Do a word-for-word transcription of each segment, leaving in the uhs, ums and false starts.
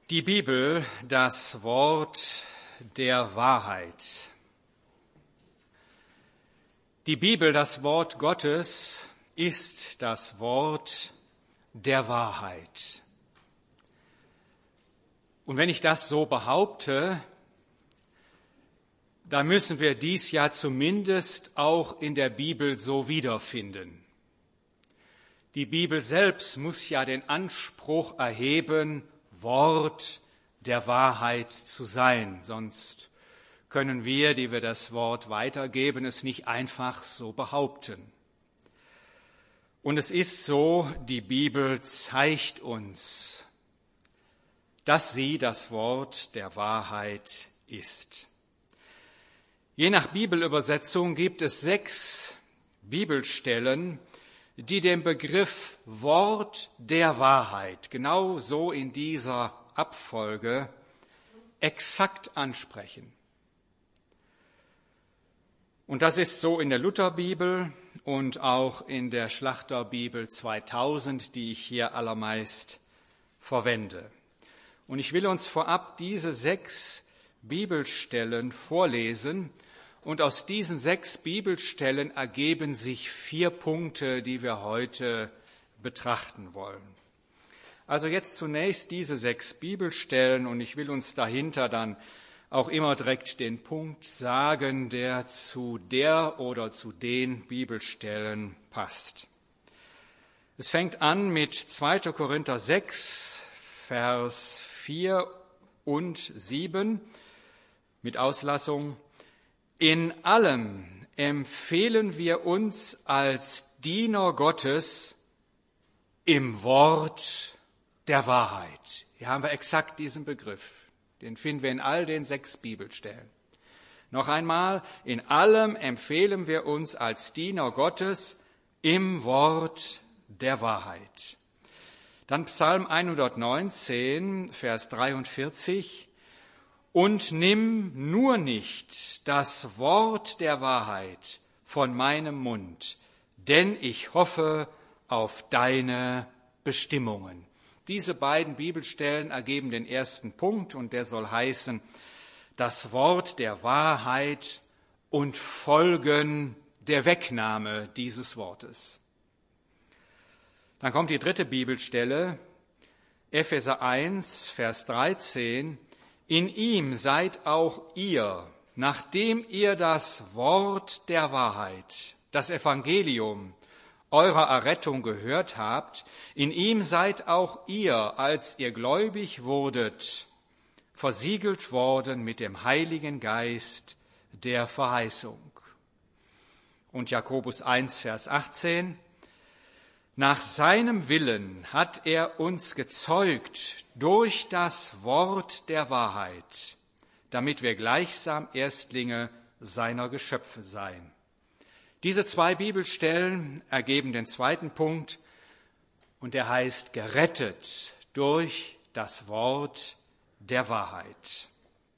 Die Bibel, das Wort der Wahrheit. Die Bibel, das Wort Gottes, ist das Wort der Wahrheit. Und wenn ich das so behaupte, dann müssen wir dies ja zumindest auch in der Bibel so wiederfinden. Die Bibel selbst muss ja den Anspruch erheben, Wort der Wahrheit zu sein. Sonst können wir, die wir das Wort weitergeben, es nicht einfach so behaupten. Und es ist so, die Bibel zeigt uns, dass sie das Wort der Wahrheit ist. Je nach Bibelübersetzung gibt es sechs Bibelstellen, die den Begriff Wort der Wahrheit genau so in dieser Abfolge exakt ansprechen. Und das ist so in der Lutherbibel und auch in der Schlachterbibel zweitausend, die ich hier allermeist verwende. Und ich will uns vorab diese sechs Bibelstellen vorlesen. Und aus diesen sechs Bibelstellen ergeben sich vier Punkte, die wir heute betrachten wollen. Also jetzt zunächst diese sechs Bibelstellen und ich will uns dahinter dann auch immer direkt den Punkt sagen, der zu der oder zu den Bibelstellen passt. Es fängt an mit zweiter Korinther sechs, Vers vier und sieben mit Auslassung. In allem empfehlen wir uns als Diener Gottes im Wort der Wahrheit. Hier haben wir exakt diesen Begriff. Den finden wir in all den sechs Bibelstellen. Noch einmal, in allem empfehlen wir uns als Diener Gottes im Wort der Wahrheit. Dann Psalm hundertneunzehn, Vers dreiundvierzig. Und nimm nur nicht das Wort der Wahrheit von meinem Mund, denn ich hoffe auf deine Bestimmungen. Diese beiden Bibelstellen ergeben den ersten Punkt und der soll heißen, das Wort der Wahrheit und Folgen der Wegnahme dieses Wortes. Dann kommt die dritte Bibelstelle, Epheser eins, Vers dreizehn. In ihm seid auch ihr, nachdem ihr das Wort der Wahrheit, das Evangelium eurer Errettung gehört habt, in ihm seid auch ihr, als ihr gläubig wurdet, versiegelt worden mit dem Heiligen Geist der Verheißung. Und Jakobus eins, Vers achtzehn. Nach seinem Willen hat er uns gezeugt durch das Wort der Wahrheit, damit wir gleichsam Erstlinge seiner Geschöpfe seien. Diese zwei Bibelstellen ergeben den zweiten Punkt und der heißt gerettet durch das Wort der Wahrheit.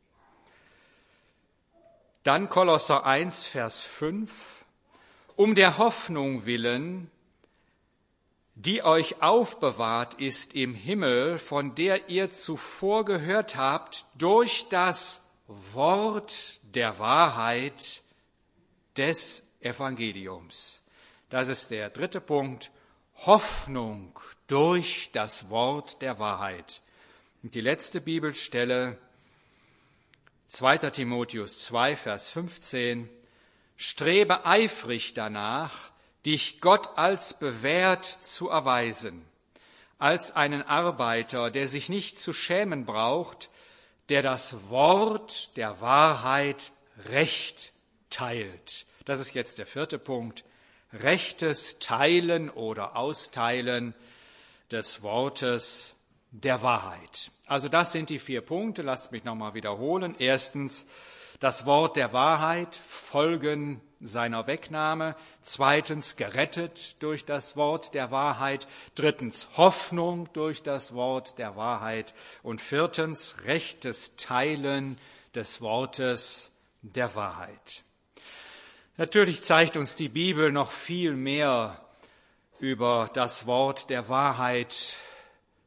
Dann Kolosser eins, Vers fünf. Um der Hoffnung willen, die euch aufbewahrt ist im Himmel, von der ihr zuvor gehört habt, durch das Wort der Wahrheit des Evangeliums. Das ist der dritte Punkt, Hoffnung durch das Wort der Wahrheit. Und die letzte Bibelstelle, zweiter Timotheus zwei, Vers fünfzehn, strebe eifrig danach, dich Gott als bewährt zu erweisen, als einen Arbeiter, der sich nicht zu schämen braucht, der das Wort der Wahrheit recht teilt. Das ist jetzt der vierte Punkt, rechtes Teilen oder Austeilen des Wortes der Wahrheit. Also das sind die vier Punkte, lasst mich nochmal wiederholen. Erstens, das Wort der Wahrheit, Folgen seiner Wegnahme. Zweitens, gerettet durch das Wort der Wahrheit. Drittens, Hoffnung durch das Wort der Wahrheit. Und viertens, rechtes Teilen des Wortes der Wahrheit. Natürlich zeigt uns die Bibel noch viel mehr über das Wort der Wahrheit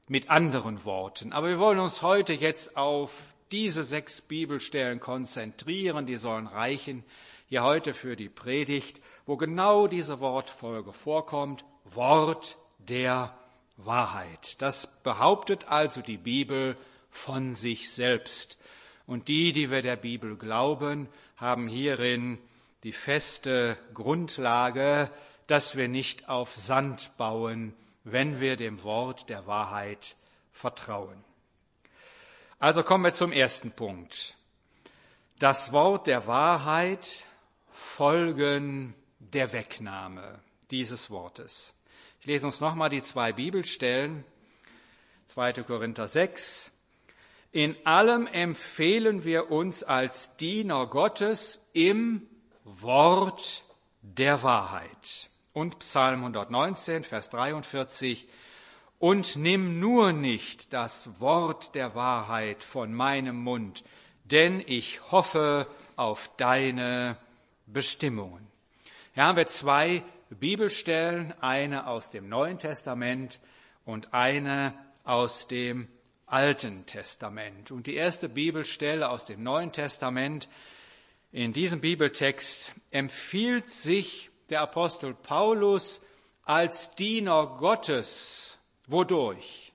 mit anderen Worten. Aber wir wollen uns heute jetzt auf diese sechs Bibelstellen konzentrieren. Die sollen reichen hier heute für die Predigt, wo genau diese Wortfolge vorkommt. Wort der Wahrheit. Das behauptet also die Bibel von sich selbst. Und die, die wir der Bibel glauben, haben hierin die feste Grundlage, dass wir nicht auf Sand bauen, wenn wir dem Wort der Wahrheit vertrauen. Also kommen wir zum ersten Punkt. Das Wort der Wahrheit folgen der Wegnahme dieses Wortes. Ich lese uns nochmal die zwei Bibelstellen. zweiter Korinther sechs. In allem empfehlen wir uns als Diener Gottes im Wort der Wahrheit. Und Psalm hundertneunzehn, Vers dreiundvierzig. Und nimm nur nicht das Wort der Wahrheit von meinem Mund, denn ich hoffe auf deine Bestimmungen. Hier haben wir zwei Bibelstellen, eine aus dem Neuen Testament und eine aus dem Alten Testament. Und die erste Bibelstelle aus dem Neuen Testament, in diesem Bibeltext empfiehlt sich der Apostel Paulus als Diener Gottes. Wodurch?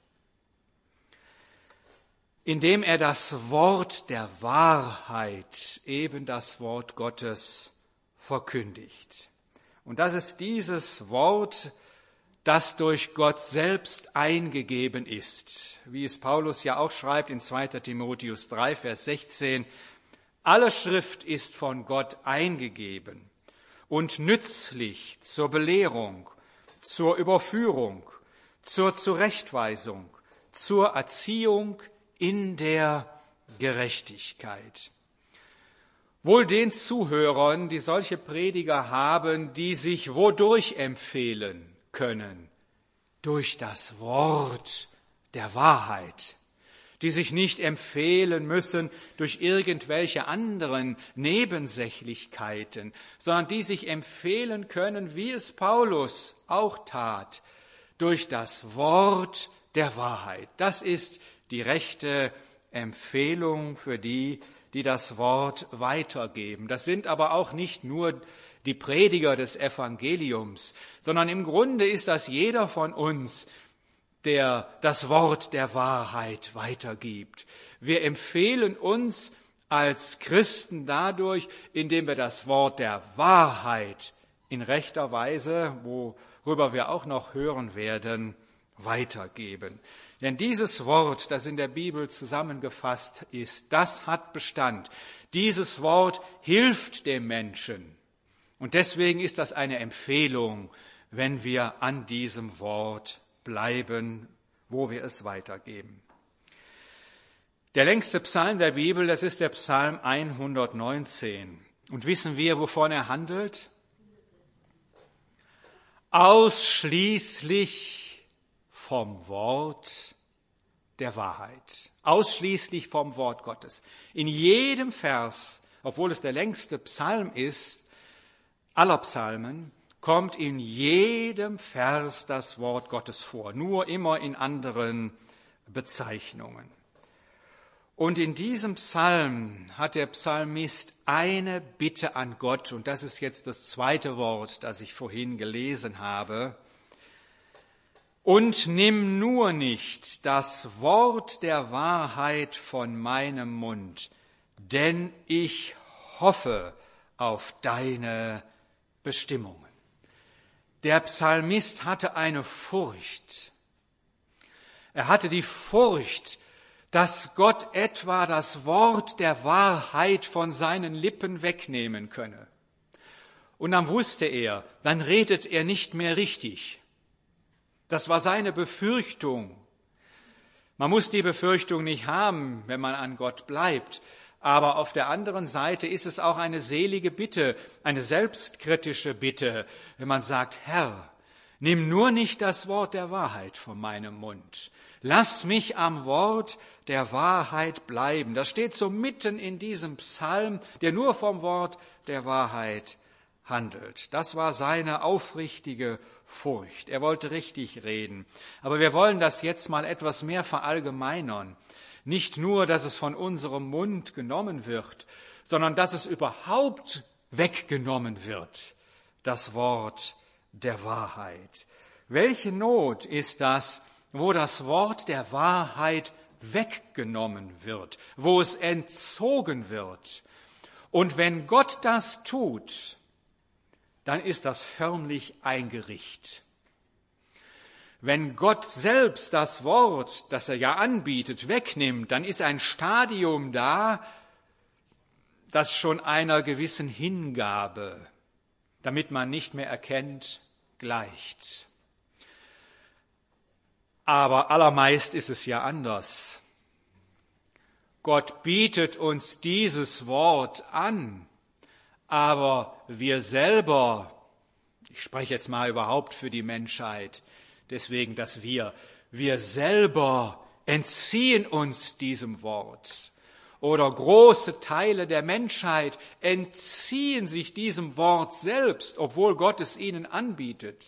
Indem er das Wort der Wahrheit, eben das Wort Gottes, verkündigt. Und das ist dieses Wort, das durch Gott selbst eingegeben ist. Wie es Paulus ja auch schreibt in zweiter Timotheus drei, Vers sechzehn, alle Schrift ist von Gott eingegeben und nützlich zur Belehrung, zur Überführung, zur Zurechtweisung, zur Erziehung in der Gerechtigkeit. Wohl den Zuhörern, die solche Prediger haben, die sich wodurch empfehlen können? Durch das Wort der Wahrheit, die sich nicht empfehlen müssen durch irgendwelche anderen Nebensächlichkeiten, sondern die sich empfehlen können, wie es Paulus auch tat, durch das Wort der Wahrheit. Das ist die rechte Empfehlung für die, die das Wort weitergeben. Das sind aber auch nicht nur die Prediger des Evangeliums, sondern im Grunde ist das jeder von uns, der das Wort der Wahrheit weitergibt. Wir empfehlen uns als Christen dadurch, indem wir das Wort der Wahrheit in rechter Weise, worüber wir auch noch hören werden, weitergeben. Denn dieses Wort, das in der Bibel zusammengefasst ist, das hat Bestand. Dieses Wort hilft dem Menschen. Und deswegen ist das eine Empfehlung, wenn wir an diesem Wort bleiben, wo wir es weitergeben. Der längste Psalm der Bibel, das ist der Psalm hundertneunzehn. Und wissen wir, wovon er handelt? Ausschließlich vom Wort der Wahrheit. Ausschließlich vom Wort Gottes. In jedem Vers, obwohl es der längste Psalm ist, aller Psalmen, kommt in jedem Vers das Wort Gottes vor, nur immer in anderen Bezeichnungen. Und in diesem Psalm hat der Psalmist eine Bitte an Gott, und das ist jetzt das zweite Wort, das ich vorhin gelesen habe. Und nimm nur nicht das Wort der Wahrheit von meinem Mund, denn ich hoffe auf deine Bestimmungen. Der Psalmist hatte eine Furcht. Er hatte die Furcht, dass Gott etwa das Wort der Wahrheit von seinen Lippen wegnehmen könne. Und dann wusste er, dann redet er nicht mehr richtig. Das war seine Befürchtung. Man muss die Befürchtung nicht haben, wenn man an Gott bleibt. Aber auf der anderen Seite ist es auch eine selige Bitte, eine selbstkritische Bitte, wenn man sagt, Herr, nimm nur nicht das Wort der Wahrheit von meinem Mund. Lass mich am Wort der Wahrheit bleiben. Das steht so mitten in diesem Psalm, der nur vom Wort der Wahrheit handelt. Das war seine aufrichtige Furcht. Er wollte richtig reden. Aber wir wollen das jetzt mal etwas mehr verallgemeinern. Nicht nur, dass es von unserem Mund genommen wird, sondern dass es überhaupt weggenommen wird, das Wort der Wahrheit. Welche Not ist das, wo das Wort der Wahrheit weggenommen wird, wo es entzogen wird? Und wenn Gott das tut, dann ist das förmlich ein Gericht. Wenn Gott selbst das Wort, das er ja anbietet, wegnimmt, dann ist ein Stadium da, das schon einer gewissen Hingabe, damit man nicht mehr erkennt, gleicht. Aber allermeist ist es ja anders. Gott bietet uns dieses Wort an, aber wir selber, ich spreche jetzt mal überhaupt für die Menschheit, deswegen das Wir, wir selber entziehen uns diesem Wort. Oder große Teile der Menschheit entziehen sich diesem Wort selbst, obwohl Gott es ihnen anbietet.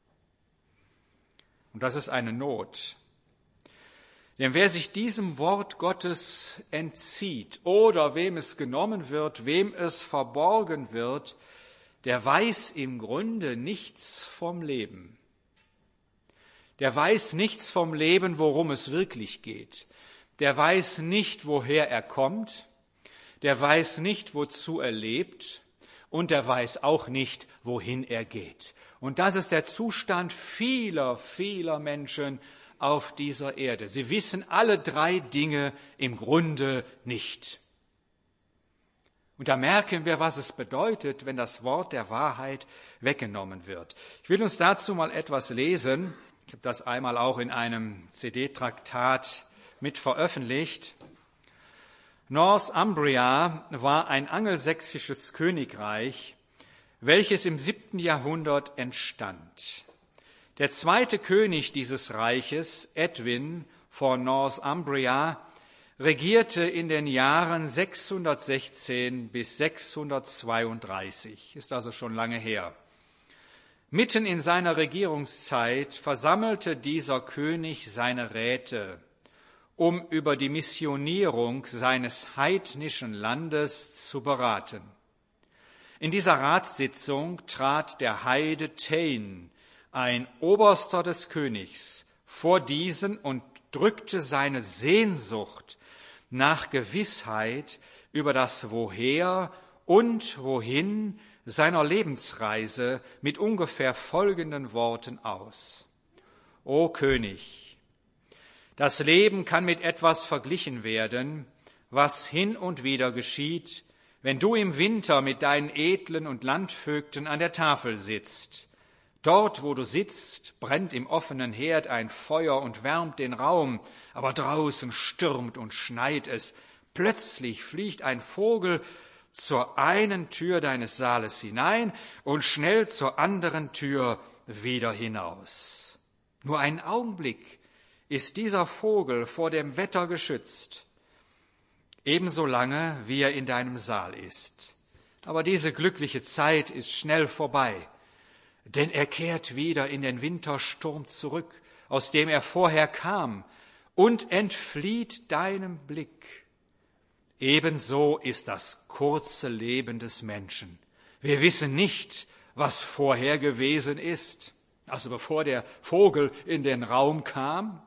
Und das ist eine Not. Denn wer sich diesem Wort Gottes entzieht oder wem es genommen wird, wem es verborgen wird, der weiß im Grunde nichts vom Leben. Der weiß nichts vom Leben, worum es wirklich geht. Der weiß nicht, woher er kommt. Der weiß nicht, wozu er lebt. Und der weiß auch nicht, wohin er geht. Und das ist der Zustand vieler, vieler Menschen auf dieser Erde. Sie wissen alle drei Dinge im Grunde nicht. Und da merken wir, was es bedeutet, wenn das Wort der Wahrheit weggenommen wird. Ich will uns dazu mal etwas lesen. Ich habe das einmal auch in einem C D-Traktat mit veröffentlicht. Northumbria war ein angelsächsisches Königreich, welches im siebten Jahrhundert entstand. Der zweite König dieses Reiches, Edwin von Northumbria, regierte in den Jahren sechshundertsechzehn bis sechshundertzweiunddreißig, ist also schon lange her. Mitten in seiner Regierungszeit versammelte dieser König seine Räte, um über die Missionierung seines heidnischen Landes zu beraten. In dieser Ratssitzung trat der Heide Tain, ein Oberster des Königs, vor diesen und drückte seine Sehnsucht nach Gewissheit über das Woher und Wohin seiner Lebensreise mit ungefähr folgenden Worten aus. O König, das Leben kann mit etwas verglichen werden, was hin und wieder geschieht, wenn du im Winter mit deinen Edlen und Landvögten an der Tafel sitzt. Dort, wo du sitzt, brennt im offenen Herd ein Feuer und wärmt den Raum, aber draußen stürmt und schneit es. Plötzlich fliegt ein Vogel zur einen Tür deines Saales hinein und schnell zur anderen Tür wieder hinaus. Nur einen Augenblick ist dieser Vogel vor dem Wetter geschützt, ebenso lange, wie er in deinem Saal ist. Aber diese glückliche Zeit ist schnell vorbei, denn er kehrt wieder in den Wintersturm zurück, aus dem er vorher kam, und entflieht deinem Blick. Ebenso ist das kurze Leben des Menschen. Wir wissen nicht, was vorher gewesen ist, also bevor der Vogel in den Raum kam.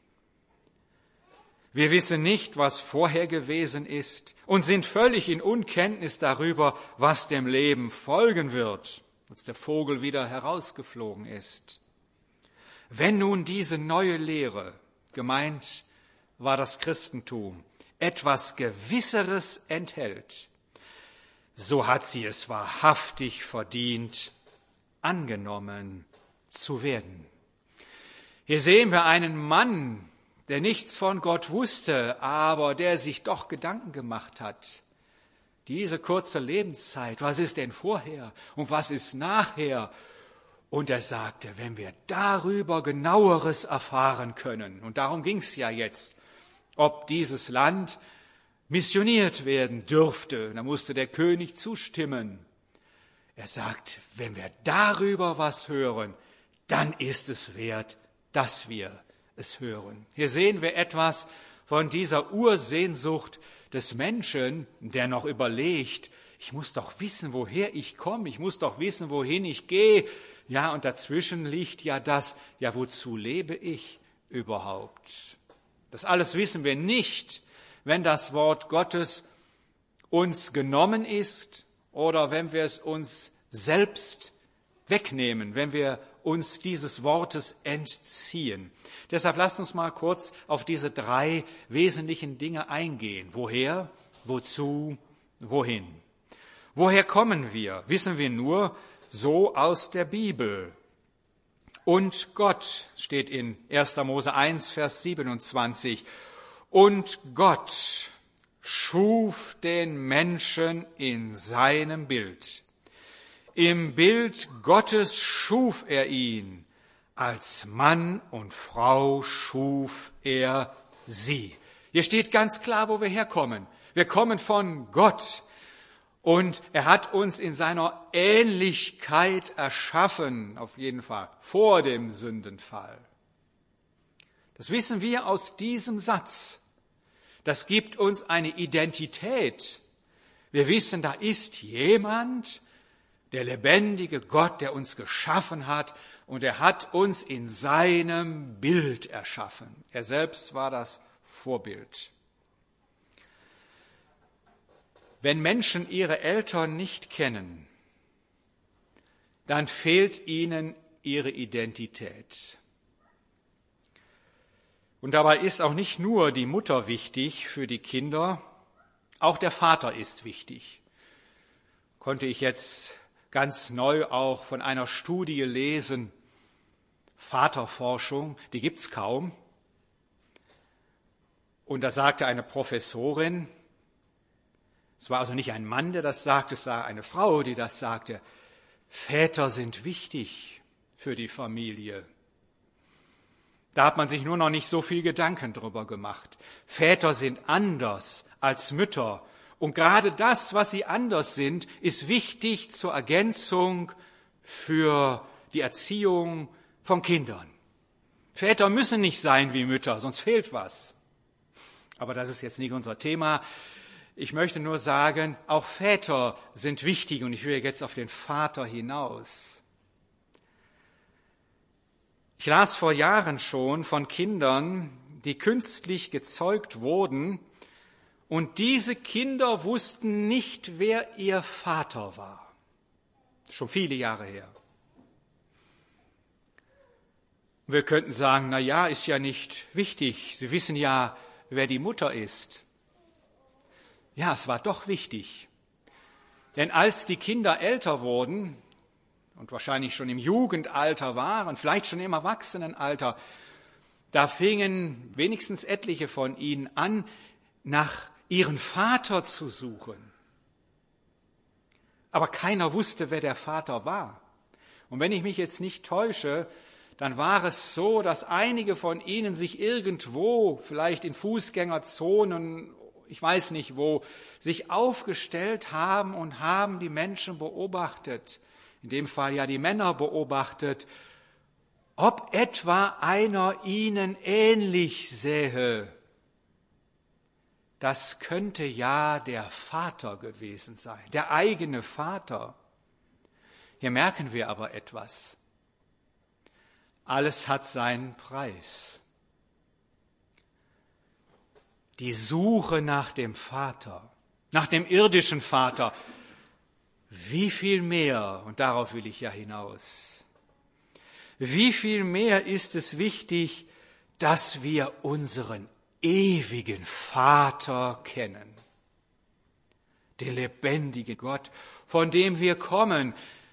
Wir wissen nicht, was vorher gewesen ist und sind völlig in Unkenntnis darüber, was dem Leben folgen wird, als der Vogel wieder herausgeflogen ist. Wenn nun diese neue Lehre, gemeint war das Christentum, etwas Gewisseres enthält, so hat sie es wahrhaftig verdient, angenommen zu werden. Hier sehen wir einen Mann, der nichts von Gott wusste, aber der sich doch Gedanken gemacht hat. Diese kurze Lebenszeit, was ist denn vorher und was ist nachher? Und er sagte, wenn wir darüber Genaueres erfahren können, und darum ging es ja jetzt, ob dieses Land missioniert werden dürfte, da musste der König zustimmen. Er sagt, wenn wir darüber was hören, dann ist es wert, dass wir es hören. Hier sehen wir etwas von dieser Ursehnsucht des Menschen, der noch überlegt, ich muss doch wissen, woher ich komme, ich muss doch wissen, wohin ich gehe. Ja, und dazwischen liegt ja das, ja, wozu lebe ich überhaupt? Das alles wissen wir nicht, wenn das Wort Gottes uns genommen ist oder wenn wir es uns selbst wegnehmen, wenn wir uns dieses Wortes entziehen. Deshalb lasst uns mal kurz auf diese drei wesentlichen Dinge eingehen. Woher, wozu, wohin? Woher kommen wir? Wissen wir nur so aus der Bibel. Und Gott steht in erster Mose eins, Vers siebenundzwanzig. Und Gott schuf den Menschen in seinem Bild. Im Bild Gottes schuf er ihn, als Mann und Frau schuf er sie. Hier steht ganz klar, wo wir herkommen. Wir kommen von Gott und er hat uns in seiner Ähnlichkeit erschaffen, auf jeden Fall, vor dem Sündenfall. Das wissen wir aus diesem Satz. Das gibt uns eine Identität. Wir wissen, da ist jemand, der lebendige Gott, der uns geschaffen hat, und er hat uns in seinem Bild erschaffen. Er selbst war das Vorbild. Wenn Menschen ihre Eltern nicht kennen, dann fehlt ihnen ihre Identität. Und dabei ist auch nicht nur die Mutter wichtig für die Kinder, auch der Vater ist wichtig. Konnte ich jetzt ganz neu auch von einer Studie lesen, Vaterforschung, die gibt's kaum. Und da sagte eine Professorin, es war also nicht ein Mann, der das sagte, es war eine Frau, die das sagte, Väter sind wichtig für die Familie. Da hat man sich nur noch nicht so viel Gedanken drüber gemacht. Väter sind anders als Mütter. Und gerade das, was sie anders sind, ist wichtig zur Ergänzung für die Erziehung von Kindern. Väter müssen nicht sein wie Mütter, sonst fehlt was. Aber das ist jetzt nicht unser Thema. Ich möchte nur sagen, auch Väter sind wichtig und ich will jetzt auf den Vater hinaus. Ich las vor Jahren schon von Kindern, die künstlich gezeugt wurden, und diese Kinder wussten nicht, wer ihr Vater war. Schon viele Jahre her. Wir könnten sagen, na ja, ist ja nicht wichtig. Sie wissen ja, wer die Mutter ist. Ja, es war doch wichtig. Denn als die Kinder älter wurden und wahrscheinlich schon im Jugendalter waren, vielleicht schon im Erwachsenenalter, da fingen wenigstens etliche von ihnen an, nach ihren Vater zu suchen. Aber keiner wusste, wer der Vater war. Und wenn ich mich jetzt nicht täusche, dann war es so, dass einige von ihnen sich irgendwo, vielleicht in Fußgängerzonen, ich weiß nicht wo, sich aufgestellt haben und haben die Menschen beobachtet, in dem Fall ja die Männer beobachtet, ob etwa einer ihnen ähnlich sähe. Das könnte ja der Vater gewesen sein, der eigene Vater. Hier merken wir aber etwas. Alles hat seinen Preis. Die Suche nach dem Vater, nach dem irdischen Vater, wie viel mehr, und darauf will ich ja hinaus, wie viel mehr ist es wichtig, dass wir unseren ewigen Vater kennen, den lebendigen Gott, von dem wir kommen,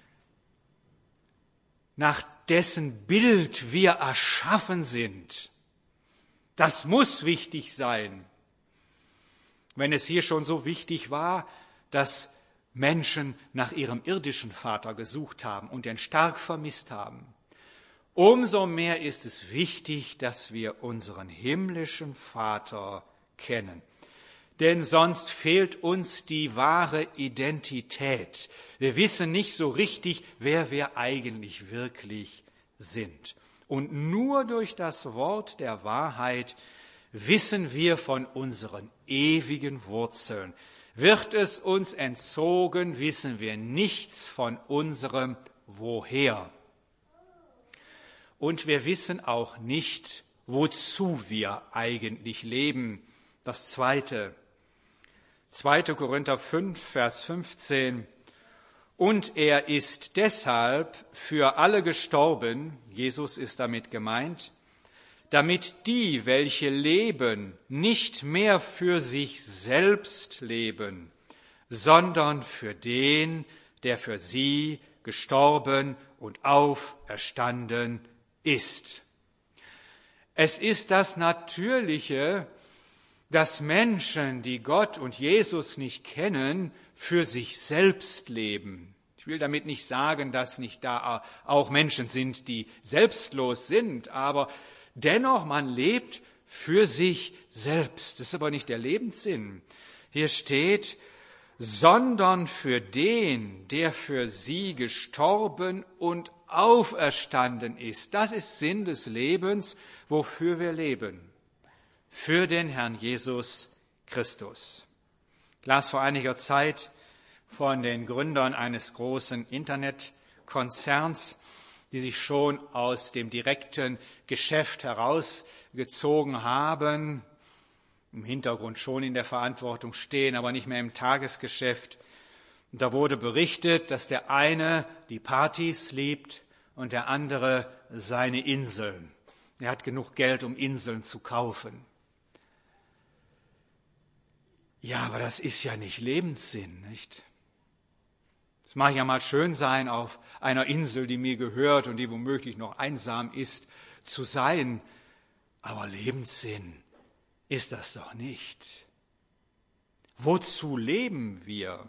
nach dessen Bild wir erschaffen sind. Das muss wichtig sein. Wenn es hier schon so wichtig war, dass Menschen nach ihrem irdischen Vater gesucht haben und ihn stark vermisst haben, umso mehr ist es wichtig, dass wir unseren himmlischen Vater kennen. Denn sonst fehlt uns die wahre Identität. Wir wissen nicht so richtig, wer wir eigentlich wirklich sind. Und nur durch das Wort der Wahrheit wissen wir von unseren ewigen Wurzeln. Wird es uns entzogen, wissen wir nichts von unserem Woher. Und wir wissen auch nicht, wozu wir eigentlich leben. Das Zweite, zweiter Korinther fünf, Vers fünfzehn. Und er ist deshalb für alle gestorben, Jesus ist damit gemeint, damit die, welche leben, nicht mehr für sich selbst leben, sondern für den, der für sie gestorben und auferstanden ist. Es ist das Natürliche, dass Menschen, die Gott und Jesus nicht kennen, für sich selbst leben. Ich will damit nicht sagen, dass nicht da auch Menschen sind, die selbstlos sind, aber dennoch, man lebt für sich selbst. Das ist aber nicht der Lebenssinn. Hier steht, sondern für den, der für sie gestorben und auferstanden ist. Das ist Sinn des Lebens, wofür wir leben. Für den Herrn Jesus Christus. Ich las vor einiger Zeit von den Gründern eines großen Internetkonzerns, die sich schon aus dem direkten Geschäft herausgezogen haben, im Hintergrund schon in der Verantwortung stehen, aber nicht mehr im Tagesgeschäft. Und da wurde berichtet, dass der eine die Partys liebt und der andere seine Inseln. Er hat genug Geld, um Inseln zu kaufen. Ja, aber das ist ja nicht Lebenssinn, nicht? Es mag ja mal schön sein, auf einer Insel, die mir gehört und die womöglich noch einsam ist, zu sein. Aber Lebenssinn ist das doch nicht. Wozu leben wir?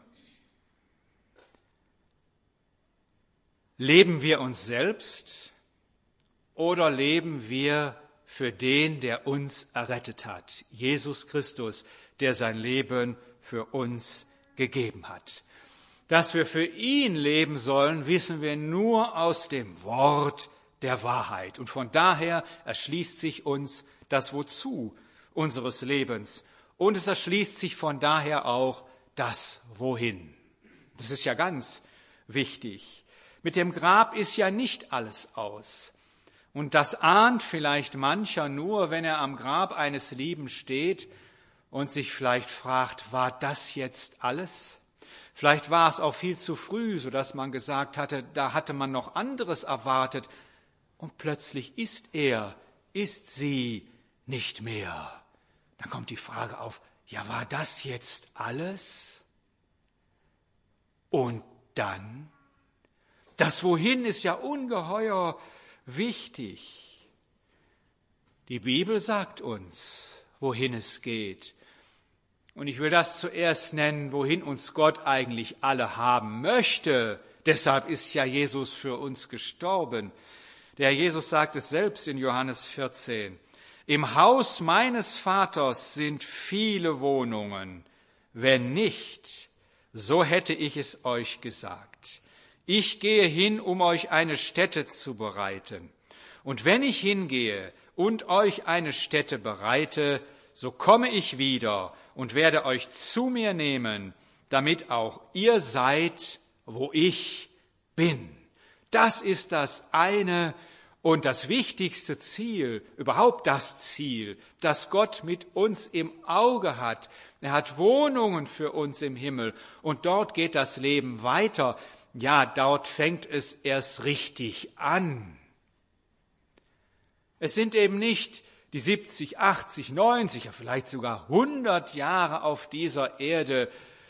Leben wir uns selbst oder leben wir für den, der uns errettet hat? Jesus Christus, der sein Leben für uns gegeben hat. Dass wir für ihn leben sollen, wissen wir nur aus dem Wort der Wahrheit. Und von daher erschließt sich uns das Wozu unseres Lebens. Und es erschließt sich von daher auch das Wohin. Das ist ja ganz wichtig. Mit dem Grab ist ja nicht alles aus. Und das ahnt vielleicht mancher nur, wenn er am Grab eines Lieben steht und sich vielleicht fragt, war das jetzt alles? Vielleicht war es auch viel zu früh, sodass man gesagt hatte, da hatte man noch anderes erwartet. Und plötzlich ist er, ist sie nicht mehr. Dann kommt die Frage auf, ja, war das jetzt alles? Und dann? Das Wohin ist ja ungeheuer wichtig. Die Bibel sagt uns, wohin es geht. Und ich will das zuerst nennen, wohin uns Gott eigentlich alle haben möchte. Deshalb ist ja Jesus für uns gestorben. Der Jesus sagt es selbst in Johannes vierzehn. Im Haus meines Vaters sind viele Wohnungen. Wenn nicht, so hätte ich es euch gesagt. Ich gehe hin, um euch eine Stätte zu bereiten. Und wenn ich hingehe und euch eine Stätte bereite, so komme ich wieder und werde euch zu mir nehmen, damit auch ihr seid, wo ich bin. Das ist das eine und das wichtigste Ziel, überhaupt das Ziel, das Gott mit uns im Auge hat. Er hat Wohnungen für uns im Himmel und dort geht das Leben weiter. Ja, dort fängt es erst richtig an. Es sind eben nicht die siebzig, achtzig, neunzig, ja vielleicht sogar hundert Jahre auf dieser Erde.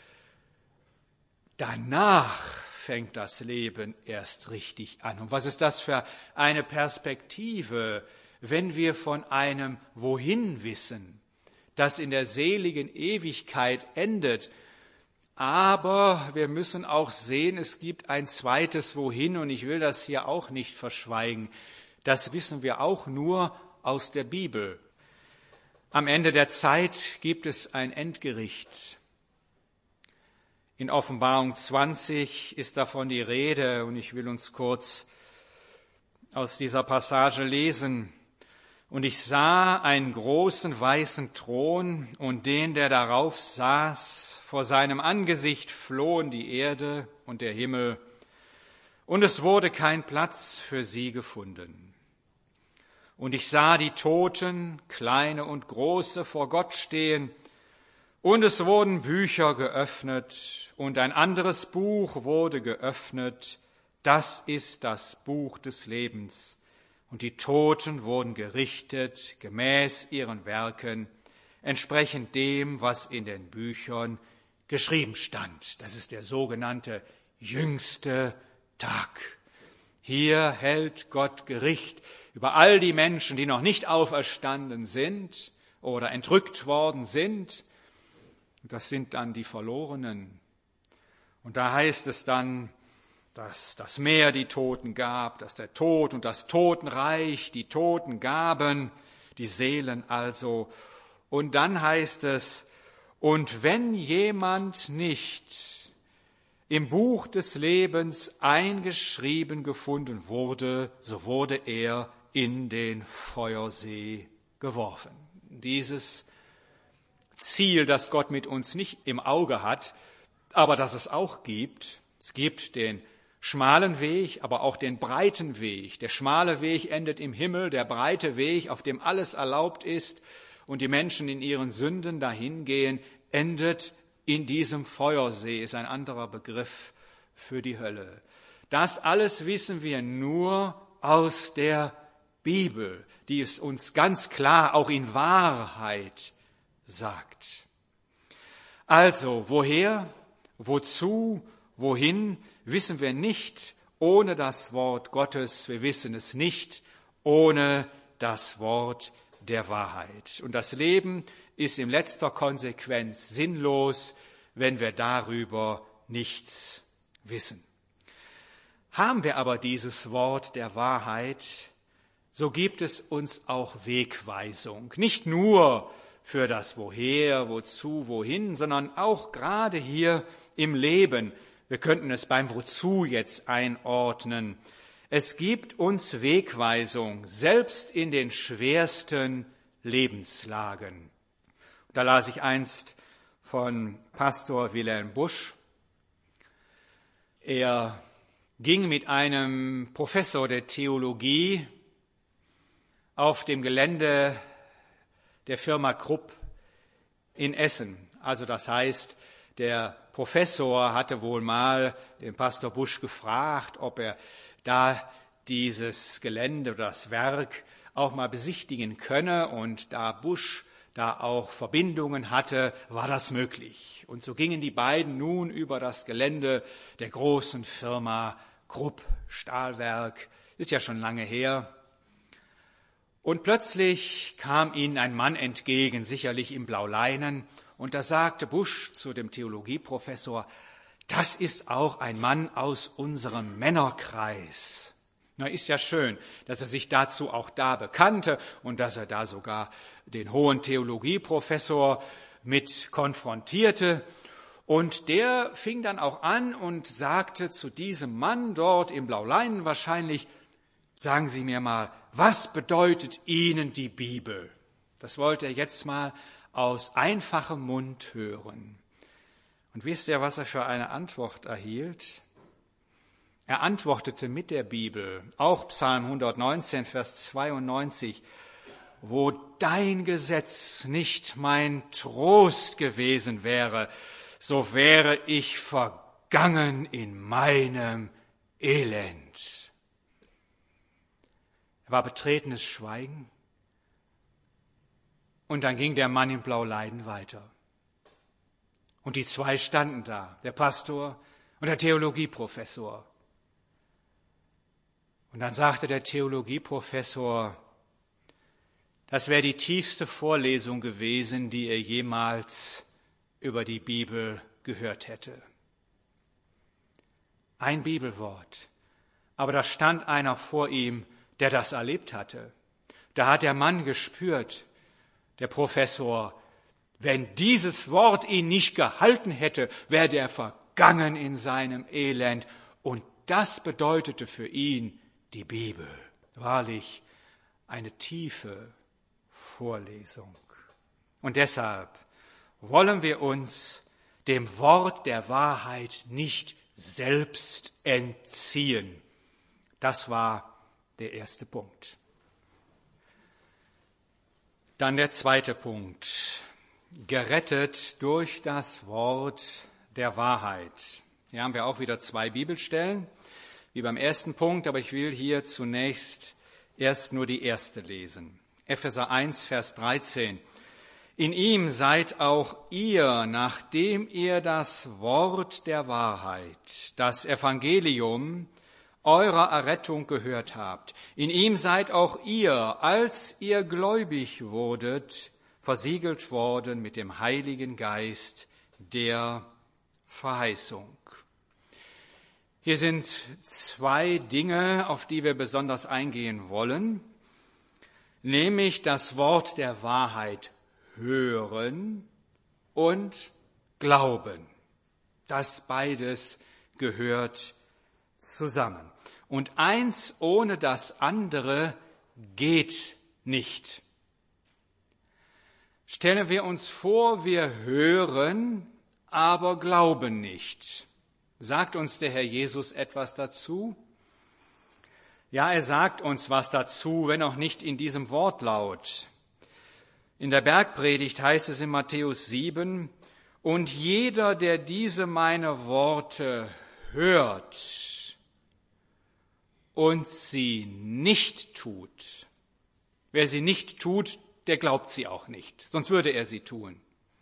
Danach fängt das Leben erst richtig an. Und was ist das für eine Perspektive, wenn wir von einem Wohin wissen, das in der seligen Ewigkeit endet? Aber wir müssen auch sehen, es gibt ein zweites Wohin und ich will das hier auch nicht verschweigen. Das wissen wir auch nur aus der Bibel. Am Ende der Zeit gibt es ein Endgericht. In Offenbarung zwanzig ist davon die Rede und ich will uns kurz aus dieser Passage lesen. Und ich sah einen großen weißen Thron und den, der darauf saß. Vor seinem Angesicht flohen die Erde und der Himmel, und es wurde kein Platz für sie gefunden. Und ich sah die Toten, kleine und große, vor Gott stehen, und es wurden Bücher geöffnet, und ein anderes Buch wurde geöffnet, das ist das Buch des Lebens. Und die Toten wurden gerichtet, gemäß ihren Werken, entsprechend dem, was in den Büchern geschrieben stand. Das ist der sogenannte jüngste Tag. Hier hält Gott Gericht über all die Menschen, die noch nicht auferstanden sind oder entrückt worden sind. Das sind dann die Verlorenen. Und da heißt es dann, dass das Meer die Toten gab, dass der Tod und das Totenreich die Toten gaben, die Seelen also. Und dann heißt es, und wenn jemand nicht im Buch des Lebens eingeschrieben gefunden wurde, so wurde er in den Feuersee geworfen. Dieses Ziel, das Gott mit uns nicht im Auge hat, aber das es auch gibt. Es gibt den schmalen Weg, aber auch den breiten Weg. Der schmale Weg endet im Himmel, der breite Weg, auf dem alles erlaubt ist und die Menschen in ihren Sünden dahingehen, endet in diesem Feuersee, ist ein anderer Begriff für die Hölle. Das alles wissen wir nur aus der Bibel, die es uns ganz klar auch in Wahrheit sagt. Also, woher, wozu, wohin, wissen wir nicht ohne das Wort Gottes. Wir wissen es nicht ohne das Wort der Wahrheit. Und das Leben ist in letzter Konsequenz sinnlos, wenn wir darüber nichts wissen. Haben wir aber dieses Wort der Wahrheit, so gibt es uns auch Wegweisung. Nicht nur für das Woher, Wozu, Wohin, sondern auch gerade hier im Leben. Wir könnten es beim Wozu jetzt einordnen. Es gibt uns Wegweisung, selbst in den schwersten Lebenslagen. Da las ich einst von Pastor Wilhelm Busch. Er ging mit einem Professor der Theologie auf dem Gelände der Firma Krupp in Essen. Also das heißt, der Professor hatte wohl mal den Pastor Busch gefragt, ob er da dieses Gelände oder das Werk auch mal besichtigen könne. Und da Busch da auch Verbindungen hatte, war das möglich. Und so gingen die beiden nun über das Gelände der großen Firma Krupp Stahlwerk. Ist ja schon lange her. Und plötzlich kam ihnen ein Mann entgegen, sicherlich im Blauleinen. Und da sagte Busch zu dem Theologieprofessor, das ist auch ein Mann aus unserem Männerkreis. Na, ist ja schön, dass er sich dazu auch da bekannte und dass er da sogar den hohen Theologieprofessor mit konfrontierte. Und der fing dann auch an und sagte zu diesem Mann dort im Blauleinen wahrscheinlich, sagen Sie mir mal, was bedeutet Ihnen die Bibel? Das wollte er jetzt mal aus einfachem Mund hören. Und wisst ihr, was er für eine Antwort erhielt? Er antwortete mit der Bibel, auch Psalm hundertneunzehn, Vers zweiundneunzig, wo dein Gesetz nicht mein Trost gewesen wäre, so wäre ich vergangen in meinem Elend. Er war betretenes Schweigen und dann ging der Mann im Blauleiden weiter. Und die zwei standen da, der Pastor und der Theologieprofessor. Und dann sagte der Theologieprofessor, das wäre die tiefste Vorlesung gewesen, die er jemals über die Bibel gehört hätte. Ein Bibelwort, aber da stand einer vor ihm, der das erlebt hatte. Da hat der Mann gespürt, der Professor, wenn dieses Wort ihn nicht gehalten hätte, wäre er vergangen in seinem Elend. Und das bedeutete für ihn die Bibel. Wahrlich eine tiefe Vorlesung. Und deshalb wollen wir uns dem Wort der Wahrheit nicht selbst entziehen. Das war der erste Punkt. Dann der zweite Punkt. Gerettet durch das Wort der Wahrheit. Hier haben wir auch wieder zwei Bibelstellen, wie beim ersten Punkt, aber ich will hier zunächst erst nur die erste lesen. Epheser eins, Vers dreizehn. In ihm seid auch ihr, nachdem ihr das Wort der Wahrheit, das Evangelium eurer Errettung gehört habt. In ihm seid auch ihr, als ihr gläubig wurdet, versiegelt worden mit dem Heiligen Geist der Verheißung. Hier sind zwei Dinge, auf die wir besonders eingehen wollen, nämlich das Wort der Wahrheit hören und glauben. Das beides gehört zusammen. Und eins ohne das andere geht nicht. Stellen wir uns vor, wir hören, aber glauben nicht. Sagt uns der Herr Jesus etwas dazu? Ja, er sagt uns was dazu, wenn auch nicht in diesem Wortlaut. In der Bergpredigt heißt es in Matthäus sieben, und jeder, der diese meine Worte hört und sie nicht tut, wer sie nicht tut, der glaubt sie auch nicht, sonst würde er sie tun.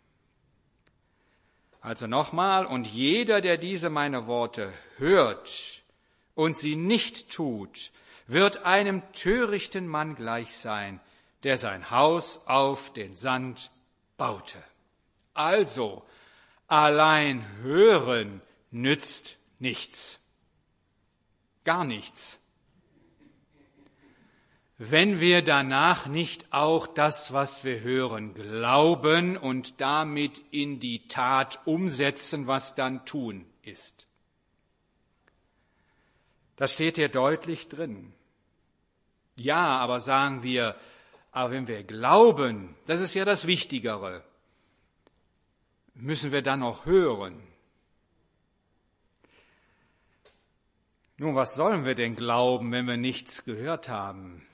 Also nochmal, und jeder, der diese meine Worte hört und sie nicht tut, wird einem törichten Mann gleich sein, der sein Haus auf den Sand baute. Also, allein hören nützt nichts. Gar nichts. Wenn wir danach nicht auch das, was wir hören, glauben und damit in die Tat umsetzen, was dann tun ist. Das steht hier deutlich drin. Ja, aber sagen wir, aber wenn wir glauben, das ist ja das Wichtigere, müssen wir dann noch hören. Nun, was sollen wir denn glauben, wenn wir nichts gehört haben?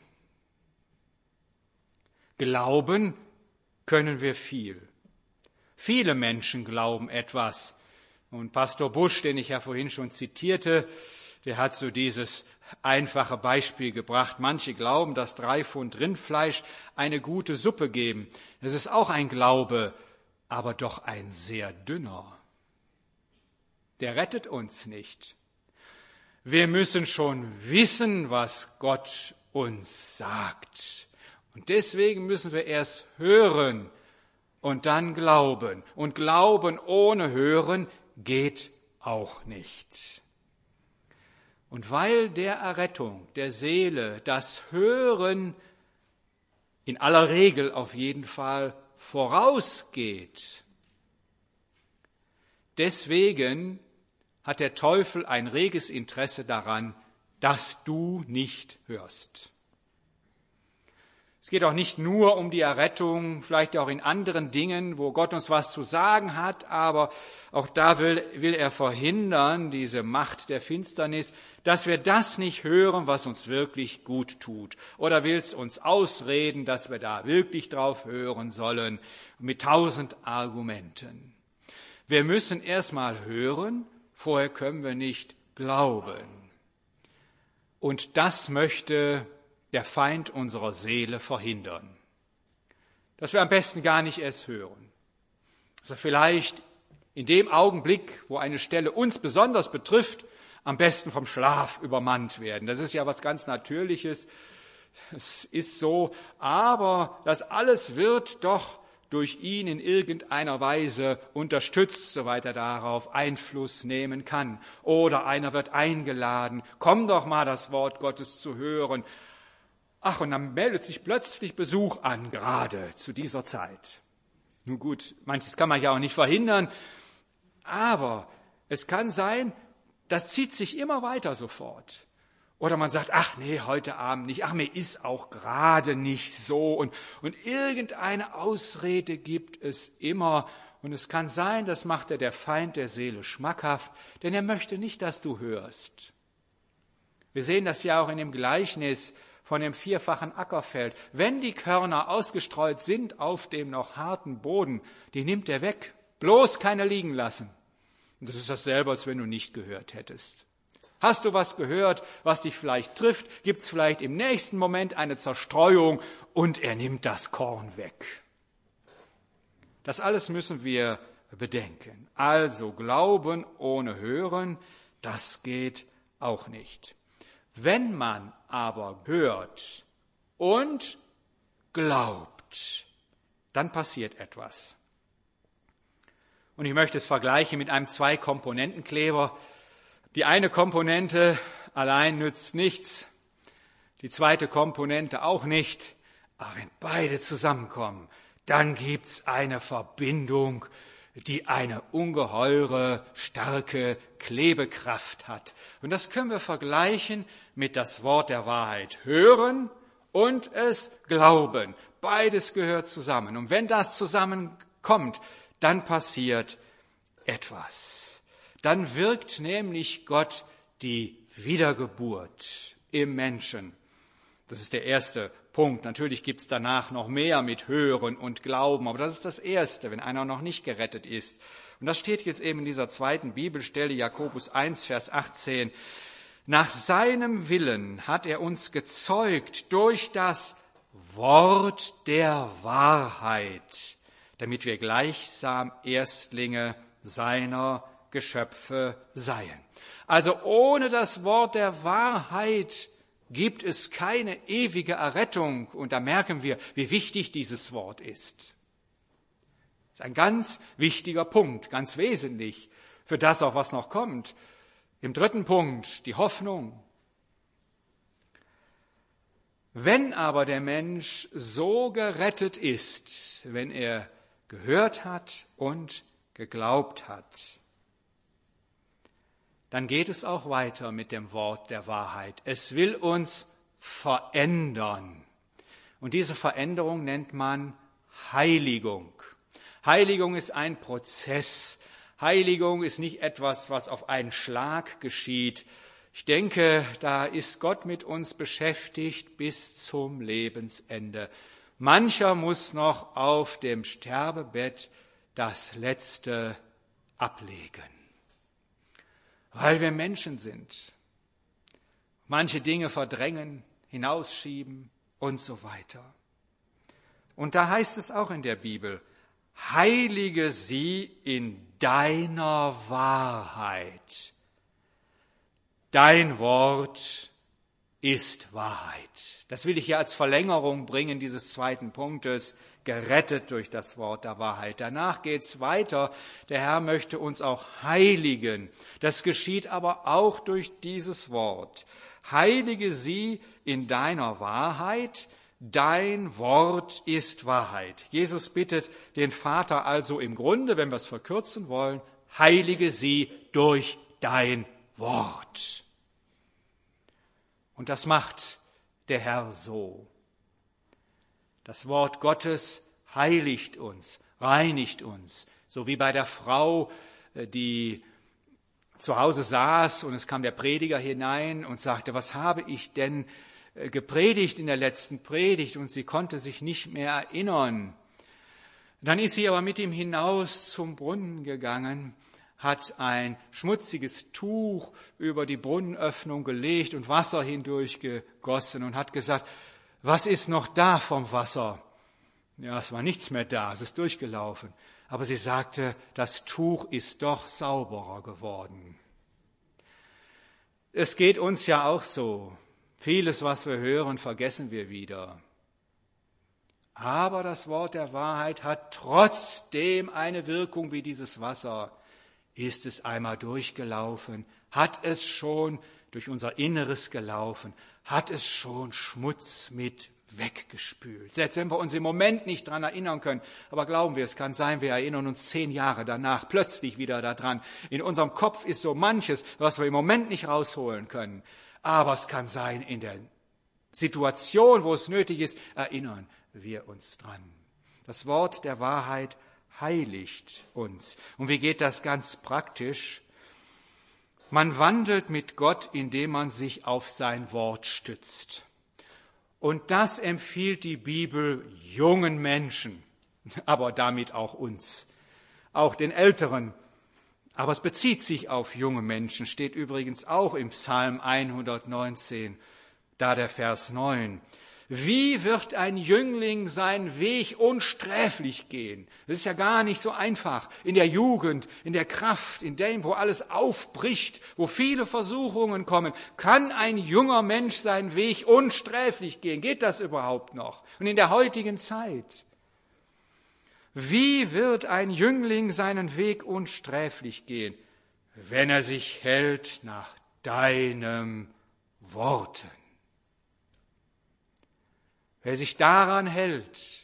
Glauben können wir viel. Viele Menschen glauben etwas. Und Pastor Busch, den ich ja vorhin schon zitierte, der hat so dieses einfache Beispiel gebracht. Manche glauben, dass drei Pfund Rindfleisch eine gute Suppe geben. Das ist auch ein Glaube, aber doch ein sehr dünner. Der rettet uns nicht. Wir müssen schon wissen, was Gott uns sagt. Und deswegen müssen wir erst hören und dann glauben. Und Glauben ohne Hören geht auch nicht. Und weil der Errettung der Seele das Hören in aller Regel auf jeden Fall vorausgeht, deswegen hat der Teufel ein reges Interesse daran, dass du nicht hörst. Es geht auch nicht nur um die Errettung, vielleicht auch in anderen Dingen, wo Gott uns was zu sagen hat, aber auch da will, will er verhindern, diese Macht der Finsternis, dass wir das nicht hören, was uns wirklich gut tut. Oder will es uns ausreden, dass wir da wirklich drauf hören sollen, mit tausend Argumenten. Wir müssen erst mal hören, vorher können wir nicht glauben. Und das möchte der Feind unserer Seele verhindern. Dass wir am besten gar nicht erst hören. Dass wir vielleicht in dem Augenblick, wo eine Stelle uns besonders betrifft, am besten vom Schlaf übermannt werden. Das ist ja was ganz Natürliches. Es ist so. Aber das alles wird doch durch ihn in irgendeiner Weise unterstützt, soweit er darauf Einfluss nehmen kann. Oder einer wird eingeladen, komm doch mal das Wort Gottes zu hören. Ach, und dann meldet sich plötzlich Besuch an, gerade zu dieser Zeit. Nun gut, manches kann man ja auch nicht verhindern, aber es kann sein, das zieht sich immer weiter sofort. Oder man sagt, ach nee, heute Abend nicht, ach mir ist auch gerade nicht so. Und, und irgendeine Ausrede gibt es immer. Und es kann sein, das macht er der Feind der Seele schmackhaft, denn er möchte nicht, dass du hörst. Wir sehen das ja auch in dem Gleichnis von dem vierfachen Ackerfeld. Wenn die Körner ausgestreut sind auf dem noch harten Boden, die nimmt er weg. Bloß keine liegen lassen. Und das ist dasselbe, als wenn du nicht gehört hättest. Hast du was gehört, was dich vielleicht trifft, gibt es vielleicht im nächsten Moment eine Zerstreuung und er nimmt das Korn weg. Das alles müssen wir bedenken. Also Glauben ohne Hören, das geht auch nicht. Wenn man aber hört und glaubt, dann passiert etwas. Und ich möchte es vergleichen mit einem Zwei-Komponenten-Kleber. Die eine Komponente allein nützt nichts, die zweite Komponente auch nicht. Aber wenn beide zusammenkommen, dann gibt's eine Verbindung, die eine ungeheure, starke Klebekraft hat. Und das können wir vergleichen mit das Wort der Wahrheit hören und es glauben. Beides gehört zusammen. Und wenn das zusammenkommt, dann passiert etwas. Dann wirkt nämlich Gott die Wiedergeburt im Menschen. Das ist der erste Punkt. Natürlich gibt es danach noch mehr mit Hören und Glauben, aber das ist das Erste, wenn einer noch nicht gerettet ist. Und das steht jetzt eben in dieser zweiten Bibelstelle, Jakobus eins, Vers achtzehn. Nach seinem Willen hat er uns gezeugt durch das Wort der Wahrheit, damit wir gleichsam Erstlinge seiner Geschöpfe seien. Also ohne das Wort der Wahrheit gibt es keine ewige Errettung. Und da merken wir, wie wichtig dieses Wort ist. Das ist ein ganz wichtiger Punkt, ganz wesentlich für das auch, was noch kommt. Im dritten Punkt, die Hoffnung. Wenn aber der Mensch so gerettet ist, wenn er gehört hat und geglaubt hat, dann geht es auch weiter mit dem Wort der Wahrheit. Es will uns verändern. Und diese Veränderung nennt man Heiligung. Heiligung ist ein Prozess. Heiligung ist nicht etwas, was auf einen Schlag geschieht. Ich denke, da ist Gott mit uns beschäftigt bis zum Lebensende. Mancher muss noch auf dem Sterbebett das Letzte ablegen. Weil wir Menschen sind, manche Dinge verdrängen, hinausschieben und so weiter. Und da heißt es auch in der Bibel, heilige sie in deiner Wahrheit. Dein Wort ist Wahrheit. Das will ich hier als Verlängerung bringen dieses zweiten Punktes. Gerettet durch das Wort der Wahrheit. Danach geht's weiter. Der Herr möchte uns auch heiligen. Das geschieht aber auch durch dieses Wort. Heilige sie in deiner Wahrheit. Dein Wort ist Wahrheit. Jesus bittet den Vater also im Grunde, wenn wir es verkürzen wollen, heilige sie durch dein Wort. Und das macht der Herr so. Das Wort Gottes heiligt uns, reinigt uns, so wie bei der Frau, die zu Hause saß und es kam der Prediger hinein und sagte, was habe ich denn gepredigt in der letzten Predigt? Und sie konnte sich nicht mehr erinnern. Dann ist sie aber mit ihm hinaus zum Brunnen gegangen, hat ein schmutziges Tuch über die Brunnenöffnung gelegt und Wasser hindurch gegossen und hat gesagt, was ist noch da vom Wasser? Ja, es war nichts mehr da, es ist durchgelaufen. Aber sie sagte, das Tuch ist doch sauberer geworden. Es geht uns ja auch so. Vieles, was wir hören, vergessen wir wieder. Aber das Wort der Wahrheit hat trotzdem eine Wirkung wie dieses Wasser. Ist es einmal durchgelaufen, hat es schon durch unser Inneres gelaufen, hat es schon Schmutz mit weggespült. Selbst wenn wir uns im Moment nicht daran erinnern können, aber glauben wir, es kann sein, wir erinnern uns zehn Jahre danach plötzlich wieder daran. In unserem Kopf ist so manches, was wir im Moment nicht rausholen können. Aber es kann sein, in der Situation, wo es nötig ist, erinnern wir uns dran. Das Wort der Wahrheit heiligt uns. Und wie geht das ganz praktisch? Man wandelt mit Gott, indem man sich auf sein Wort stützt. Und das empfiehlt die Bibel jungen Menschen, aber damit auch uns, auch den Älteren. Aber es bezieht sich auf junge Menschen, steht übrigens auch im Psalm hundertneunzehn, da der Vers neun. Wie wird ein Jüngling seinen Weg unsträflich gehen? Das ist ja gar nicht so einfach. In der Jugend, in der Kraft, in dem, wo alles aufbricht, wo viele Versuchungen kommen, kann ein junger Mensch seinen Weg unsträflich gehen. Geht das überhaupt noch? Und in der heutigen Zeit, wie wird ein Jüngling seinen Weg unsträflich gehen, wenn er sich hält nach deinem Worten? Wer sich daran hält,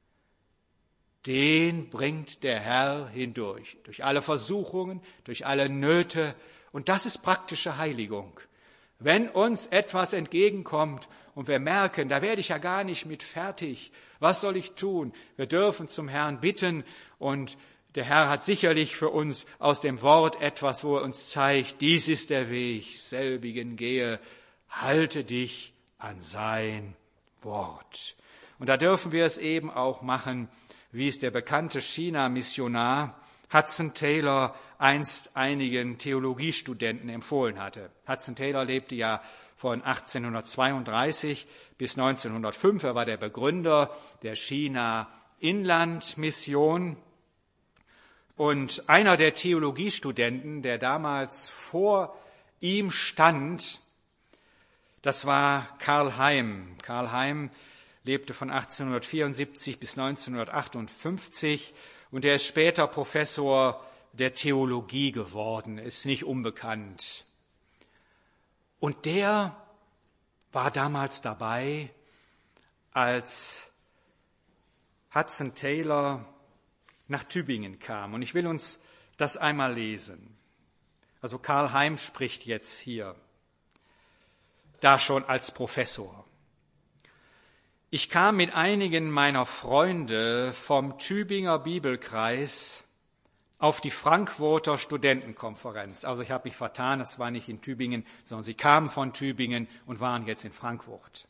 den bringt der Herr hindurch, durch alle Versuchungen, durch alle Nöte. Und das ist praktische Heiligung. Wenn uns etwas entgegenkommt und wir merken, da werde ich ja gar nicht mit fertig, was soll ich tun? Wir dürfen zum Herrn bitten und der Herr hat sicherlich für uns aus dem Wort etwas, wo er uns zeigt, dies ist der Weg, selbigen gehe, halte dich an sein Wort. Und da dürfen wir es eben auch machen, wie es der bekannte China-Missionar Hudson Taylor einst einigen Theologiestudenten empfohlen hatte. Hudson Taylor lebte ja von achtzehnhundertzweiunddreißig bis neunzehnhundertfünf. Er war der Begründer der China-Inland-Mission. Und einer der Theologiestudenten, der damals vor ihm stand, das war Karl Heim. Karl Heim lebte von achtzehnhundertvierundsiebzig bis neunzehnhundertachtundfünfzig und er ist später Professor der Theologie geworden, ist nicht unbekannt. Und der war damals dabei, als Hudson Taylor nach Tübingen kam. Und ich will uns das einmal lesen. Also Karl Heim spricht jetzt hier, da schon als Professor. Ich kam mit einigen meiner Freunde vom Tübinger Bibelkreis auf die Frankfurter Studentenkonferenz. Also ich habe mich vertan, es war nicht in Tübingen, sondern sie kamen von Tübingen und waren jetzt in Frankfurt.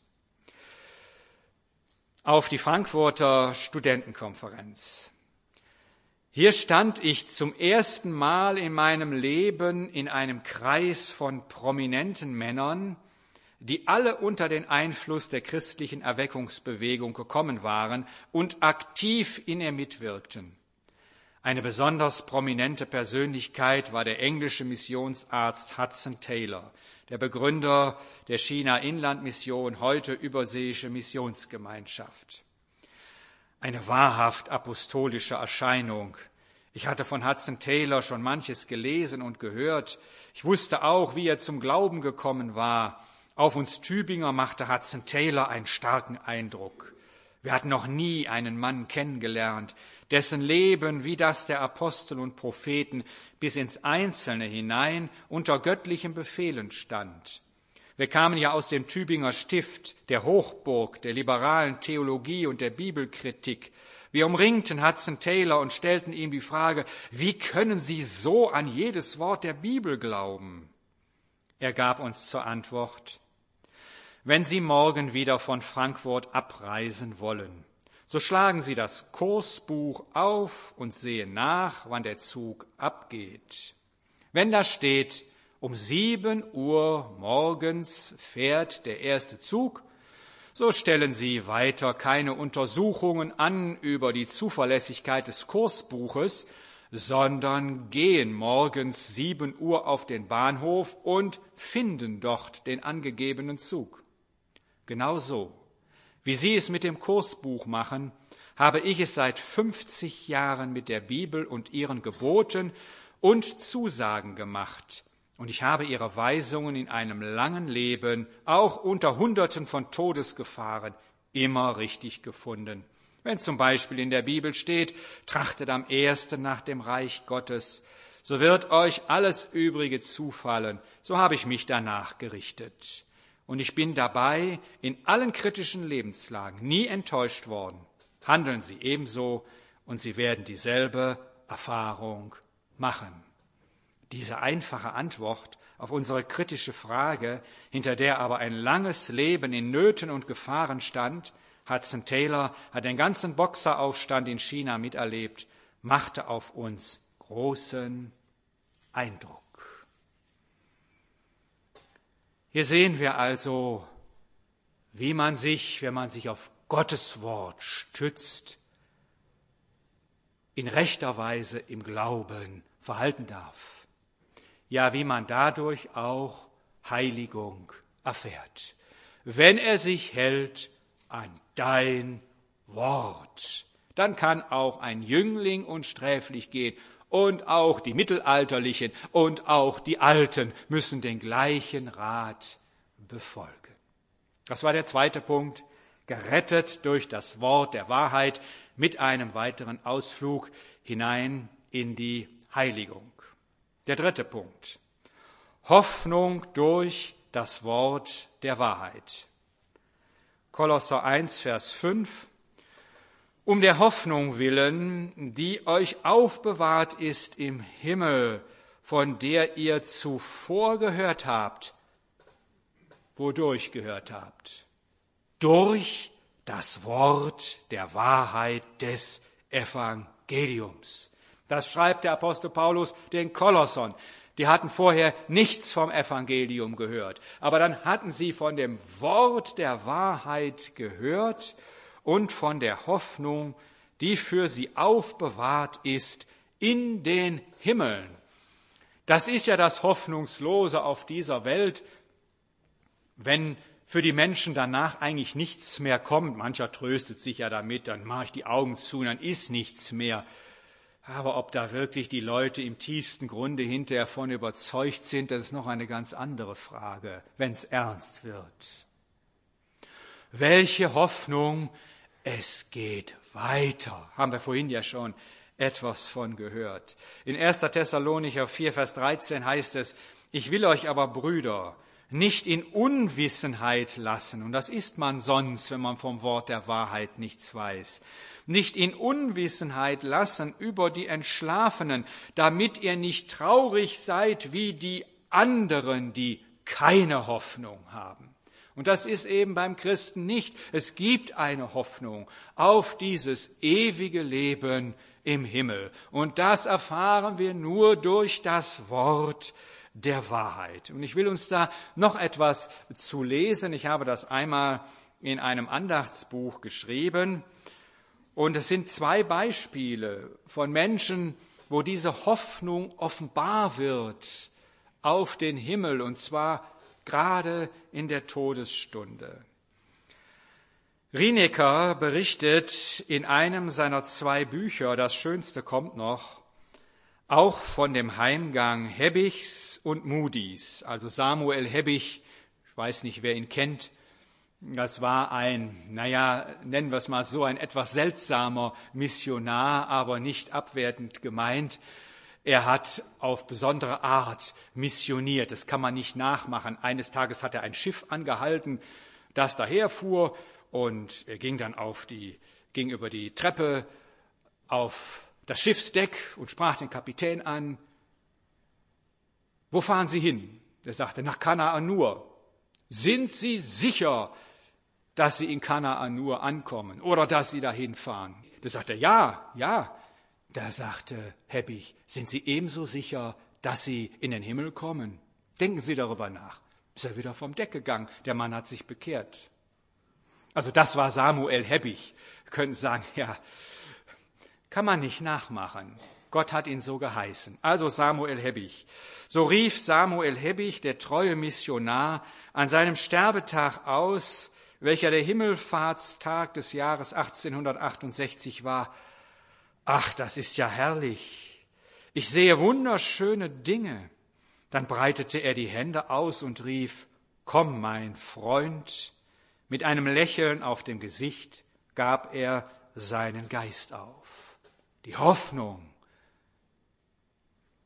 Auf die Frankfurter Studentenkonferenz. Hier stand ich zum ersten Mal in meinem Leben in einem Kreis von prominenten Männern, die alle unter den Einfluss der christlichen Erweckungsbewegung gekommen waren und aktiv in ihr mitwirkten. Eine besonders prominente Persönlichkeit war der englische Missionsarzt Hudson Taylor, der Begründer der China-Inland-Mission, heute Überseeische Missionsgemeinschaft. Eine wahrhaft apostolische Erscheinung. Ich hatte von Hudson Taylor schon manches gelesen und gehört. Ich wusste auch, wie er zum Glauben gekommen war. Auf uns Tübinger machte Hudson Taylor einen starken Eindruck. Wir hatten noch nie einen Mann kennengelernt, dessen Leben wie das der Apostel und Propheten bis ins Einzelne hinein unter göttlichen Befehlen stand. Wir kamen ja aus dem Tübinger Stift, der Hochburg der liberalen Theologie und der Bibelkritik. Wir umringten Hudson Taylor und stellten ihm die Frage, wie können Sie so an jedes Wort der Bibel glauben? Er gab uns zur Antwort, wenn Sie morgen wieder von Frankfurt abreisen wollen, so schlagen Sie das Kursbuch auf und sehen nach, wann der Zug abgeht. Wenn da steht, um sieben Uhr morgens fährt der erste Zug, so stellen Sie weiter keine Untersuchungen an über die Zuverlässigkeit des Kursbuches, sondern gehen morgens sieben Uhr auf den Bahnhof und finden dort den angegebenen Zug. Genauso, wie Sie es mit dem Kursbuch machen, habe ich es seit fünfzig Jahren mit der Bibel und ihren Geboten und Zusagen gemacht. Und ich habe ihre Weisungen in einem langen Leben, auch unter Hunderten von Todesgefahren, immer richtig gefunden. Wenn zum Beispiel in der Bibel steht, trachtet am ersten nach dem Reich Gottes, so wird euch alles Übrige zufallen. So habe ich mich danach gerichtet. Und ich bin dabei in allen kritischen Lebenslagen nie enttäuscht worden. Handeln Sie ebenso und Sie werden dieselbe Erfahrung machen. Diese einfache Antwort auf unsere kritische Frage, hinter der aber ein langes Leben in Nöten und Gefahren stand, Hudson Taylor hat den ganzen Boxeraufstand in China miterlebt, machte auf uns großen Eindruck. Hier sehen wir also, wie man sich, wenn man sich auf Gottes Wort stützt, in rechter Weise im Glauben verhalten darf. Ja, wie man dadurch auch Heiligung erfährt, wenn er sich hält an dein Wort. Dann kann auch ein Jüngling unsträflich gehen und auch die Mittelalterlichen und auch die Alten müssen den gleichen Rat befolgen. Das war der zweite Punkt, gerettet durch das Wort der Wahrheit mit einem weiteren Ausflug hinein in die Heiligung. Der dritte Punkt, Hoffnung durch das Wort der Wahrheit. Kolosser eins, Vers fünf. Um der Hoffnung willen, die euch aufbewahrt ist im Himmel, von der ihr zuvor gehört habt. Wodurch gehört habt? Durch das Wort der Wahrheit des Evangeliums. Das schreibt der Apostel Paulus den Kolossern. Die hatten vorher nichts vom Evangelium gehört, aber dann hatten sie von dem Wort der Wahrheit gehört und von der Hoffnung, die für sie aufbewahrt ist in den Himmeln. Das ist ja das Hoffnungslose auf dieser Welt, wenn für die Menschen danach eigentlich nichts mehr kommt. Mancher tröstet sich ja damit, dann mache ich die Augen zu und dann ist nichts mehr. Aber ob da wirklich die Leute im tiefsten Grunde hinterher von überzeugt sind, das ist noch eine ganz andere Frage, wenn es ernst wird. Welche Hoffnung, es geht weiter, haben wir vorhin ja schon etwas von gehört. In erster Thessalonicher vier, Vers dreizehn heißt es, ich will euch aber, Brüder, nicht in Unwissenheit lassen, und das ist man sonst, wenn man vom Wort der Wahrheit nichts weiß, nicht in Unwissenheit lassen über die Entschlafenen, damit ihr nicht traurig seid wie die anderen, die keine Hoffnung haben. Und das ist eben beim Christen nicht. Es gibt eine Hoffnung auf dieses ewige Leben im Himmel. Und das erfahren wir nur durch das Wort der Wahrheit. Und ich will uns da noch etwas zu lesen. Ich habe das einmal in einem Andachtsbuch geschrieben. Und es sind zwei Beispiele von Menschen, wo diese Hoffnung offenbar wird auf den Himmel, und zwar gerade in der Todesstunde. Rinecker berichtet in einem seiner zwei Bücher, das Schönste kommt noch, auch von dem Heimgang Hebbichs und Moody's. Also Samuel Hebbich, ich weiß nicht, wer ihn kennt, das war ein, naja, nennen wir es mal so, ein etwas seltsamer Missionar, aber nicht abwertend gemeint. Er hat auf besondere Art missioniert, das kann man nicht nachmachen. Eines Tages hat er ein Schiff angehalten, das daherfuhr, und er ging dann auf die, ging über die Treppe auf das Schiffsdeck und sprach den Kapitän an. Wo fahren Sie hin? Der sagte, nach Kanaan nur. Sind Sie sicher, dass Sie in Kanaan nur ankommen oder dass Sie dahin fahren? Der sagte, ja, ja. Da sagte Hebbich, sind Sie ebenso sicher, dass Sie in den Himmel kommen? Denken Sie darüber nach. Ist er wieder vom Deck gegangen. Der Mann hat sich bekehrt. Also das war Samuel Hebbich. Wir können sagen, ja, kann man nicht nachmachen. Gott hat ihn so geheißen. Also Samuel Hebbich. So rief Samuel Hebbich, der treue Missionar, an seinem Sterbetag aus, welcher der Himmelfahrtstag des Jahres achtzehnhundertachtundsechzig war. Ach, das ist ja herrlich. Ich sehe wunderschöne Dinge. Dann breitete er die Hände aus und rief, komm, mein Freund. Mit einem Lächeln auf dem Gesicht gab er seinen Geist auf. Die Hoffnung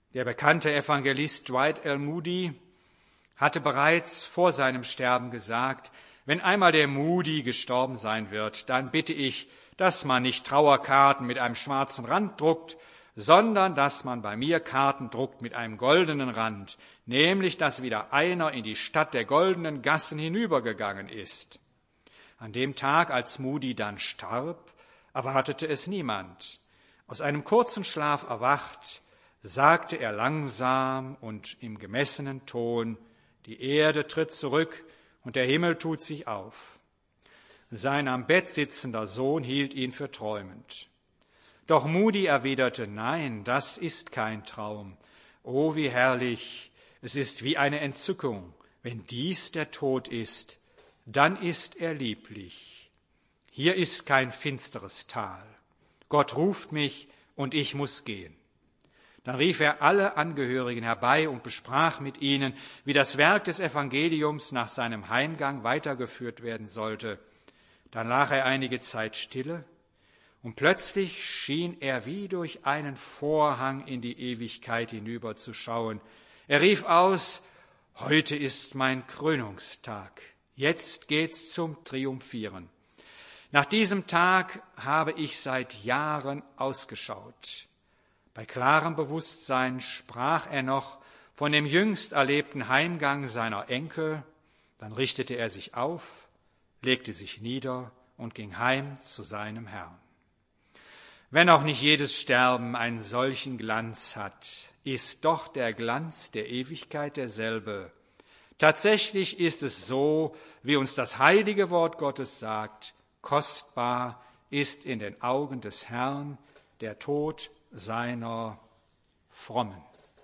Der bekannte Evangelist Dwight L. Moody hatte bereits vor seinem Sterben gesagt, wenn einmal der Moody gestorben sein wird, dann bitte ich, dass man nicht Trauerkarten mit einem schwarzen Rand druckt, sondern dass man bei mir Karten druckt mit einem goldenen Rand, nämlich, dass wieder einer in die Stadt der goldenen Gassen hinübergegangen ist. An dem Tag, als Moody dann starb, erwartete es niemand. Aus einem kurzen Schlaf erwacht, sagte er langsam und im gemessenen Ton, die Erde tritt zurück und der Himmel tut sich auf. Sein am Bett sitzender Sohn hielt ihn für träumend. Doch Moody erwiderte, nein, das ist kein Traum. Oh, wie herrlich, es ist wie eine Entzückung. Wenn dies der Tod ist, dann ist er lieblich. Hier ist kein finsteres Tal. Gott ruft mich und ich muss gehen. Dann rief er alle Angehörigen herbei und besprach mit ihnen, wie das Werk des Evangeliums nach seinem Heimgang weitergeführt werden sollte. Dann lag er einige Zeit stille, und plötzlich schien er wie durch einen Vorhang in die Ewigkeit hinüberzuschauen. Er rief aus, heute ist mein Krönungstag, jetzt geht's zum Triumphieren. Nach diesem Tag habe ich seit Jahren ausgeschaut. Bei klarem Bewusstsein sprach er noch von dem jüngst erlebten Heimgang seiner Enkel, dann richtete er sich auf, legte sich nieder und ging heim zu seinem Herrn. Wenn auch nicht jedes Sterben einen solchen Glanz hat, ist doch der Glanz der Ewigkeit derselbe. Tatsächlich ist es so, wie uns das heilige Wort Gottes sagt, kostbar ist in den Augen des Herrn der Tod seiner Frommen.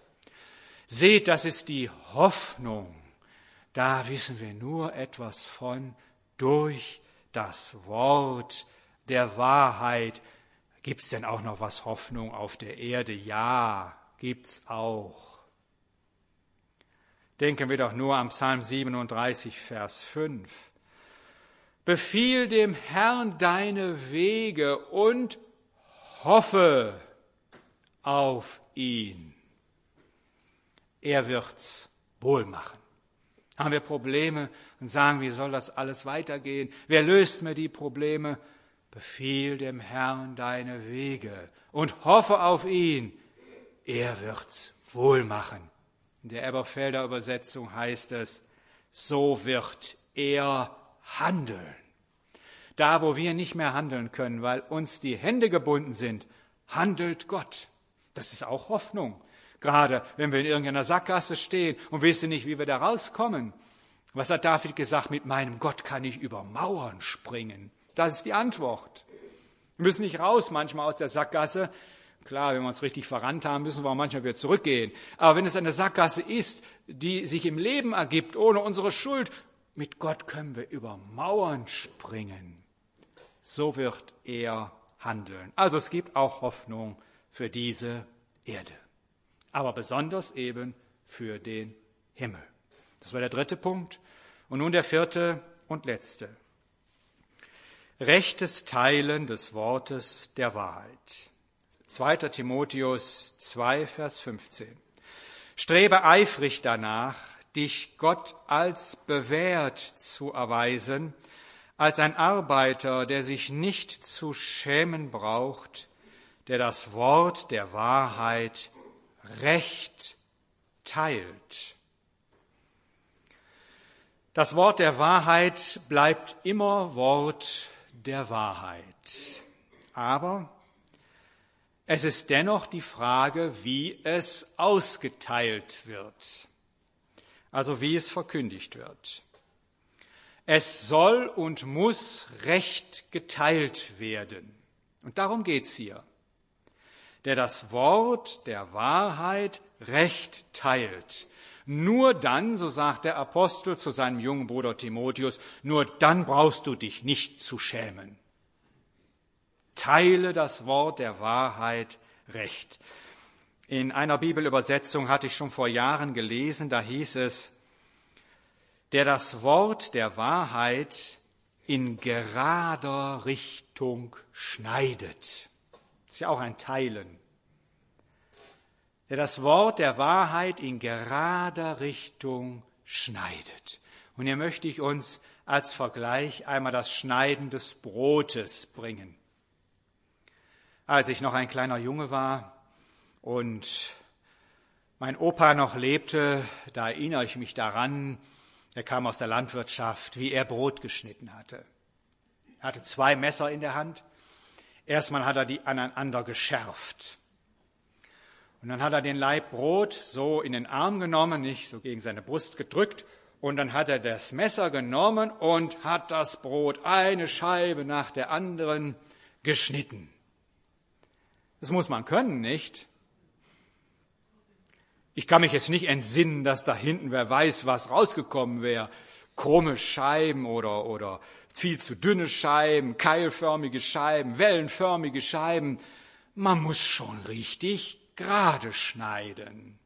Seht, das ist die Hoffnung. Da wissen wir nur etwas von durch das Wort der Wahrheit. Gibt's denn auch noch was Hoffnung auf der Erde? Ja, gibt's auch. Denken wir doch nur am Psalm siebenunddreißig, Vers fünf. Befiehl dem Herrn deine Wege und hoffe auf ihn. Er wird's wohl machen. Haben wir Probleme und sagen, wie soll das alles weitergehen? Wer löst mir die Probleme? Befiehl dem Herrn deine Wege und hoffe auf ihn. Er wird's wohl machen. In der Elberfelder Übersetzung heißt es, so wird er handeln. Da, wo wir nicht mehr handeln können, weil uns die Hände gebunden sind, handelt Gott. Das ist auch Hoffnung. Gerade wenn wir in irgendeiner Sackgasse stehen und wissen nicht, wie wir da rauskommen. Was hat David gesagt? Mit meinem Gott kann ich über Mauern springen. Das ist die Antwort. Wir müssen nicht raus manchmal aus der Sackgasse. Klar, wenn wir uns richtig verrannt haben, müssen wir auch manchmal wieder zurückgehen. Aber wenn es eine Sackgasse ist, die sich im Leben ergibt, ohne unsere Schuld, mit Gott können wir über Mauern springen. So wird er handeln. Also es gibt auch Hoffnung für diese Erde. Aber besonders eben für den Himmel. Das war der dritte Punkt. Und nun der vierte und letzte. Rechtes Teilen des Wortes der Wahrheit. zweiter Timotheus zwei, Vers fünfzehn. Strebe eifrig danach, dich Gott als bewährt zu erweisen, als ein Arbeiter, der sich nicht zu schämen braucht, der das Wort der Wahrheit recht teilt. Das Wort der Wahrheit bleibt immer Wort der Wahrheit. Aber es ist dennoch die Frage, wie es ausgeteilt wird, also wie es verkündigt wird. Es soll und muss recht geteilt werden. Und darum geht's hier. Der das Wort der Wahrheit recht teilt. Nur dann, so sagt der Apostel zu seinem jungen Bruder Timotheus, nur dann brauchst du dich nicht zu schämen. Teile das Wort der Wahrheit recht. In einer Bibelübersetzung hatte ich schon vor Jahren gelesen, da hieß es, der das Wort der Wahrheit in gerader Richtung schneidet. Das ist ja auch ein Teilen. der das Wort der Wahrheit in gerader Richtung schneidet. Und hier möchte ich uns als Vergleich einmal das Schneiden des Brotes bringen. Als ich noch ein kleiner Junge war und mein Opa noch lebte, da erinnere ich mich daran, er kam aus der Landwirtschaft, wie er Brot geschnitten hatte. Er hatte zwei Messer in der Hand. Erstmal hat er die aneinander geschärft. Und dann hat er den Laib Brot so in den Arm genommen, nicht so gegen seine Brust gedrückt. Und dann hat er das Messer genommen und hat das Brot eine Scheibe nach der anderen geschnitten. Das muss man können, nicht? Ich kann mich jetzt nicht entsinnen, dass da hinten wer weiß, was rausgekommen wäre. Krumme Scheiben oder, oder viel zu dünne Scheiben, keilförmige Scheiben, wellenförmige Scheiben. Man muss schon richtig gerade schneiden.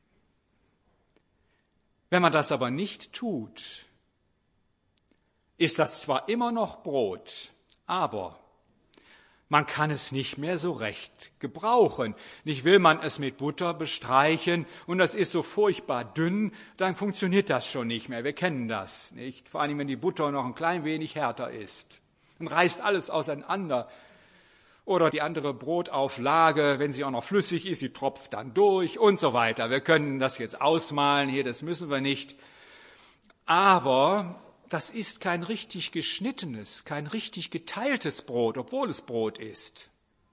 Wenn man das aber nicht tut, ist das zwar immer noch Brot, aber man kann es nicht mehr so recht gebrauchen. Nicht will man es mit Butter bestreichen und das ist so furchtbar dünn, dann funktioniert das schon nicht mehr. Wir kennen das, nicht? Vor allem, wenn die Butter noch ein klein wenig härter ist. Dann reißt alles auseinander. Oder die andere Brotauflage, wenn sie auch noch flüssig ist, die tropft dann durch und so weiter. Wir können das jetzt ausmalen hier, das müssen wir nicht. Aber das ist kein richtig geschnittenes, kein richtig geteiltes Brot, obwohl es Brot ist.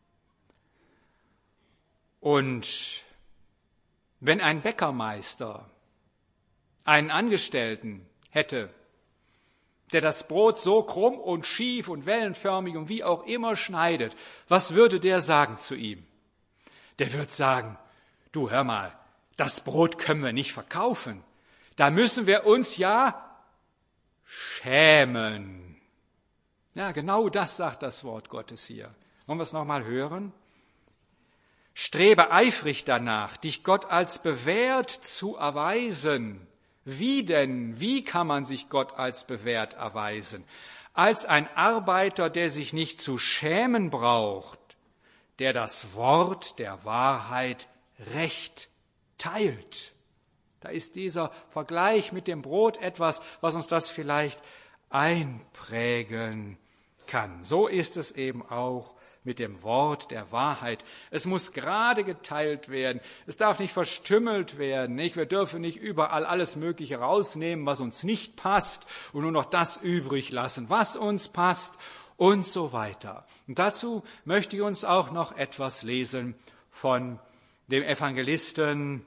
Und wenn ein Bäckermeister einen Angestellten hätte, der das Brot so krumm und schief und wellenförmig und wie auch immer schneidet, was würde der sagen zu ihm? Der wird sagen, du hör mal, das Brot können wir nicht verkaufen. Da müssen wir uns ja schämen. Ja, genau das sagt das Wort Gottes hier. Wollen wir es nochmal hören? Strebe eifrig danach, dich Gott als bewährt zu erweisen. Wie denn? Wie kann man sich Gott als bewährt erweisen? Als ein Arbeiter, der sich nicht zu schämen braucht, der das Wort der Wahrheit recht teilt. Da ist dieser Vergleich mit dem Brot etwas, was uns das vielleicht einprägen kann. So ist es eben auch mit dem Wort der Wahrheit. Es muss gerade geteilt werden. Es darf nicht verstümmelt werden. Nicht? Wir dürfen nicht überall alles Mögliche rausnehmen, was uns nicht passt und nur noch das übrig lassen, was uns passt und so weiter. Und dazu möchte ich uns auch noch etwas lesen von dem Evangelisten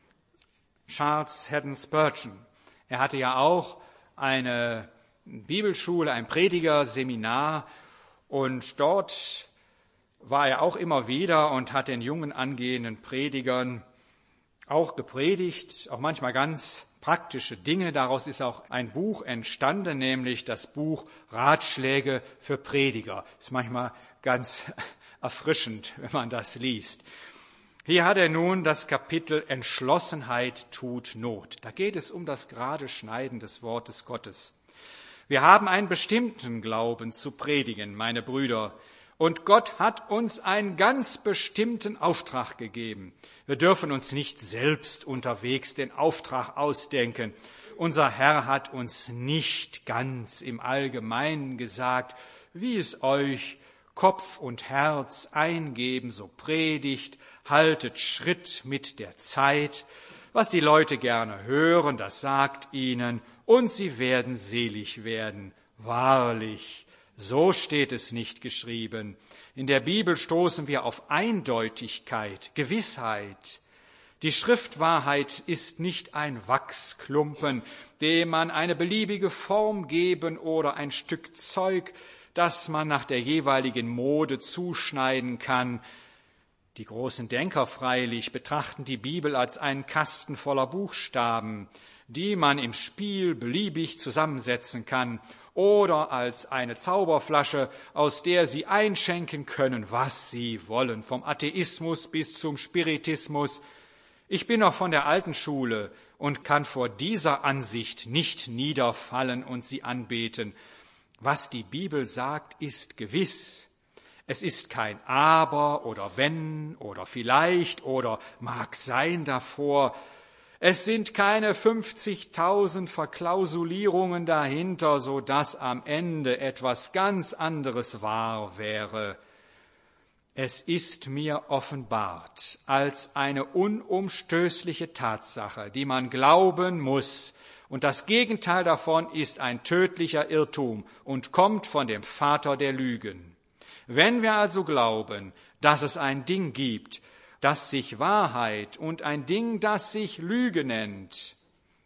Charles Haddon Spurgeon. Er hatte ja auch eine Bibelschule, ein Predigerseminar und dort war er auch immer wieder und hat den jungen angehenden Predigern auch gepredigt, auch manchmal ganz praktische Dinge. Daraus ist auch ein Buch entstanden, nämlich das Buch Ratschläge für Prediger. Ist manchmal ganz erfrischend, wenn man das liest. Hier hat er nun das Kapitel Entschlossenheit tut Not. Da geht es um das gerade Schneiden des Wortes Gottes. Wir haben einen bestimmten Glauben zu predigen, meine Brüder. Und Gott hat uns einen ganz bestimmten Auftrag gegeben. Wir dürfen uns nicht selbst unterwegs den Auftrag ausdenken. Unser Herr hat uns nicht ganz im Allgemeinen gesagt, wie es euch Kopf und Herz eingeben, so predigt, haltet Schritt mit der Zeit. Was die Leute gerne hören, das sagt ihnen, und sie werden selig werden. Wahrlich. So steht es nicht geschrieben. In der Bibel stoßen wir auf Eindeutigkeit, Gewissheit. Die Schriftwahrheit ist nicht ein Wachsklumpen, dem man eine beliebige Form geben oder ein Stück Zeug, das man nach der jeweiligen Mode zuschneiden kann. Die großen Denker freilich betrachten die Bibel als einen Kasten voller Buchstaben, die man im Spiel beliebig zusammensetzen kann, oder als eine Zauberflasche, aus der sie einschenken können, was sie wollen, vom Atheismus bis zum Spiritismus. Ich bin noch von der alten Schule und kann vor dieser Ansicht nicht niederfallen und sie anbeten. Was die Bibel sagt, ist gewiss. Es ist kein Aber oder Wenn oder Vielleicht oder mag sein davor. Es sind keine fünfzigtausend Verklausulierungen dahinter, so dass am Ende etwas ganz anderes wahr wäre. Es ist mir offenbart als eine unumstößliche Tatsache, die man glauben muss, und das Gegenteil davon ist ein tödlicher Irrtum und kommt von dem Vater der Lügen. Wenn wir also glauben, dass es ein Ding gibt, das sich Wahrheit und ein Ding, das sich Lüge nennt,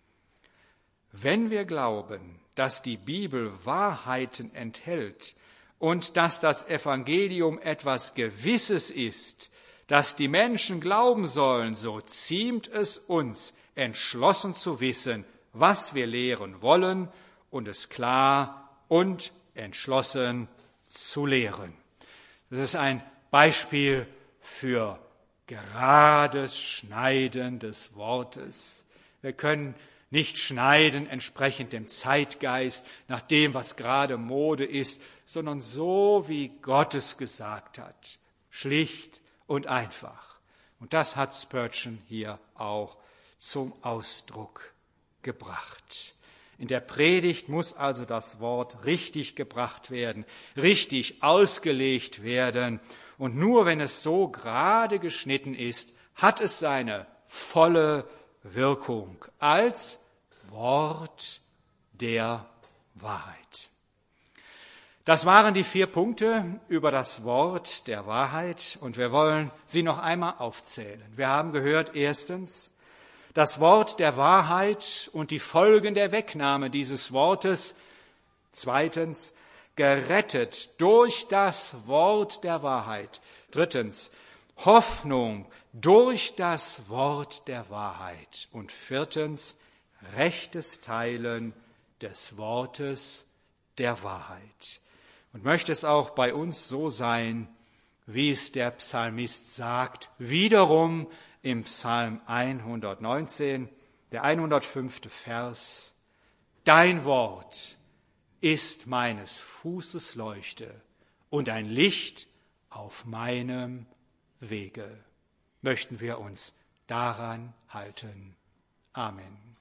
wenn wir glauben, dass die Bibel Wahrheiten enthält und dass das Evangelium etwas Gewisses ist, das die Menschen glauben sollen, so ziemt es uns, entschlossen zu wissen, was wir lehren wollen und es klar und entschlossen zu lehren. Das ist ein Beispiel für gerades Schneiden des Wortes. Wir können nicht schneiden entsprechend dem Zeitgeist, nach dem, was gerade Mode ist, sondern so, wie Gott es gesagt hat. Schlicht und einfach. Und das hat Spurgeon hier auch zum Ausdruck gebracht. In der Predigt muss also das Wort richtig gebracht werden, richtig ausgelegt werden. Und nur wenn es so gerade geschnitten ist, hat es seine volle Wirkung als Wort der Wahrheit. Das waren die vier Punkte über das Wort der Wahrheit und wir wollen sie noch einmal aufzählen. Wir haben gehört, erstens, das Wort der Wahrheit und die Folgen der Wegnahme dieses Wortes. Zweitens, gerettet durch das Wort der Wahrheit. Drittens, Hoffnung durch das Wort der Wahrheit. Und viertens, rechtes Teilen des Wortes der Wahrheit. Und möchte es auch bei uns so sein, wie es der Psalmist sagt, wiederum im Psalm hundertneunzehn, der hundertfünfte Vers, dein Wort ist meines Fußes Leuchte und ein Licht auf meinem Wege. Möchten wir uns daran halten. Amen.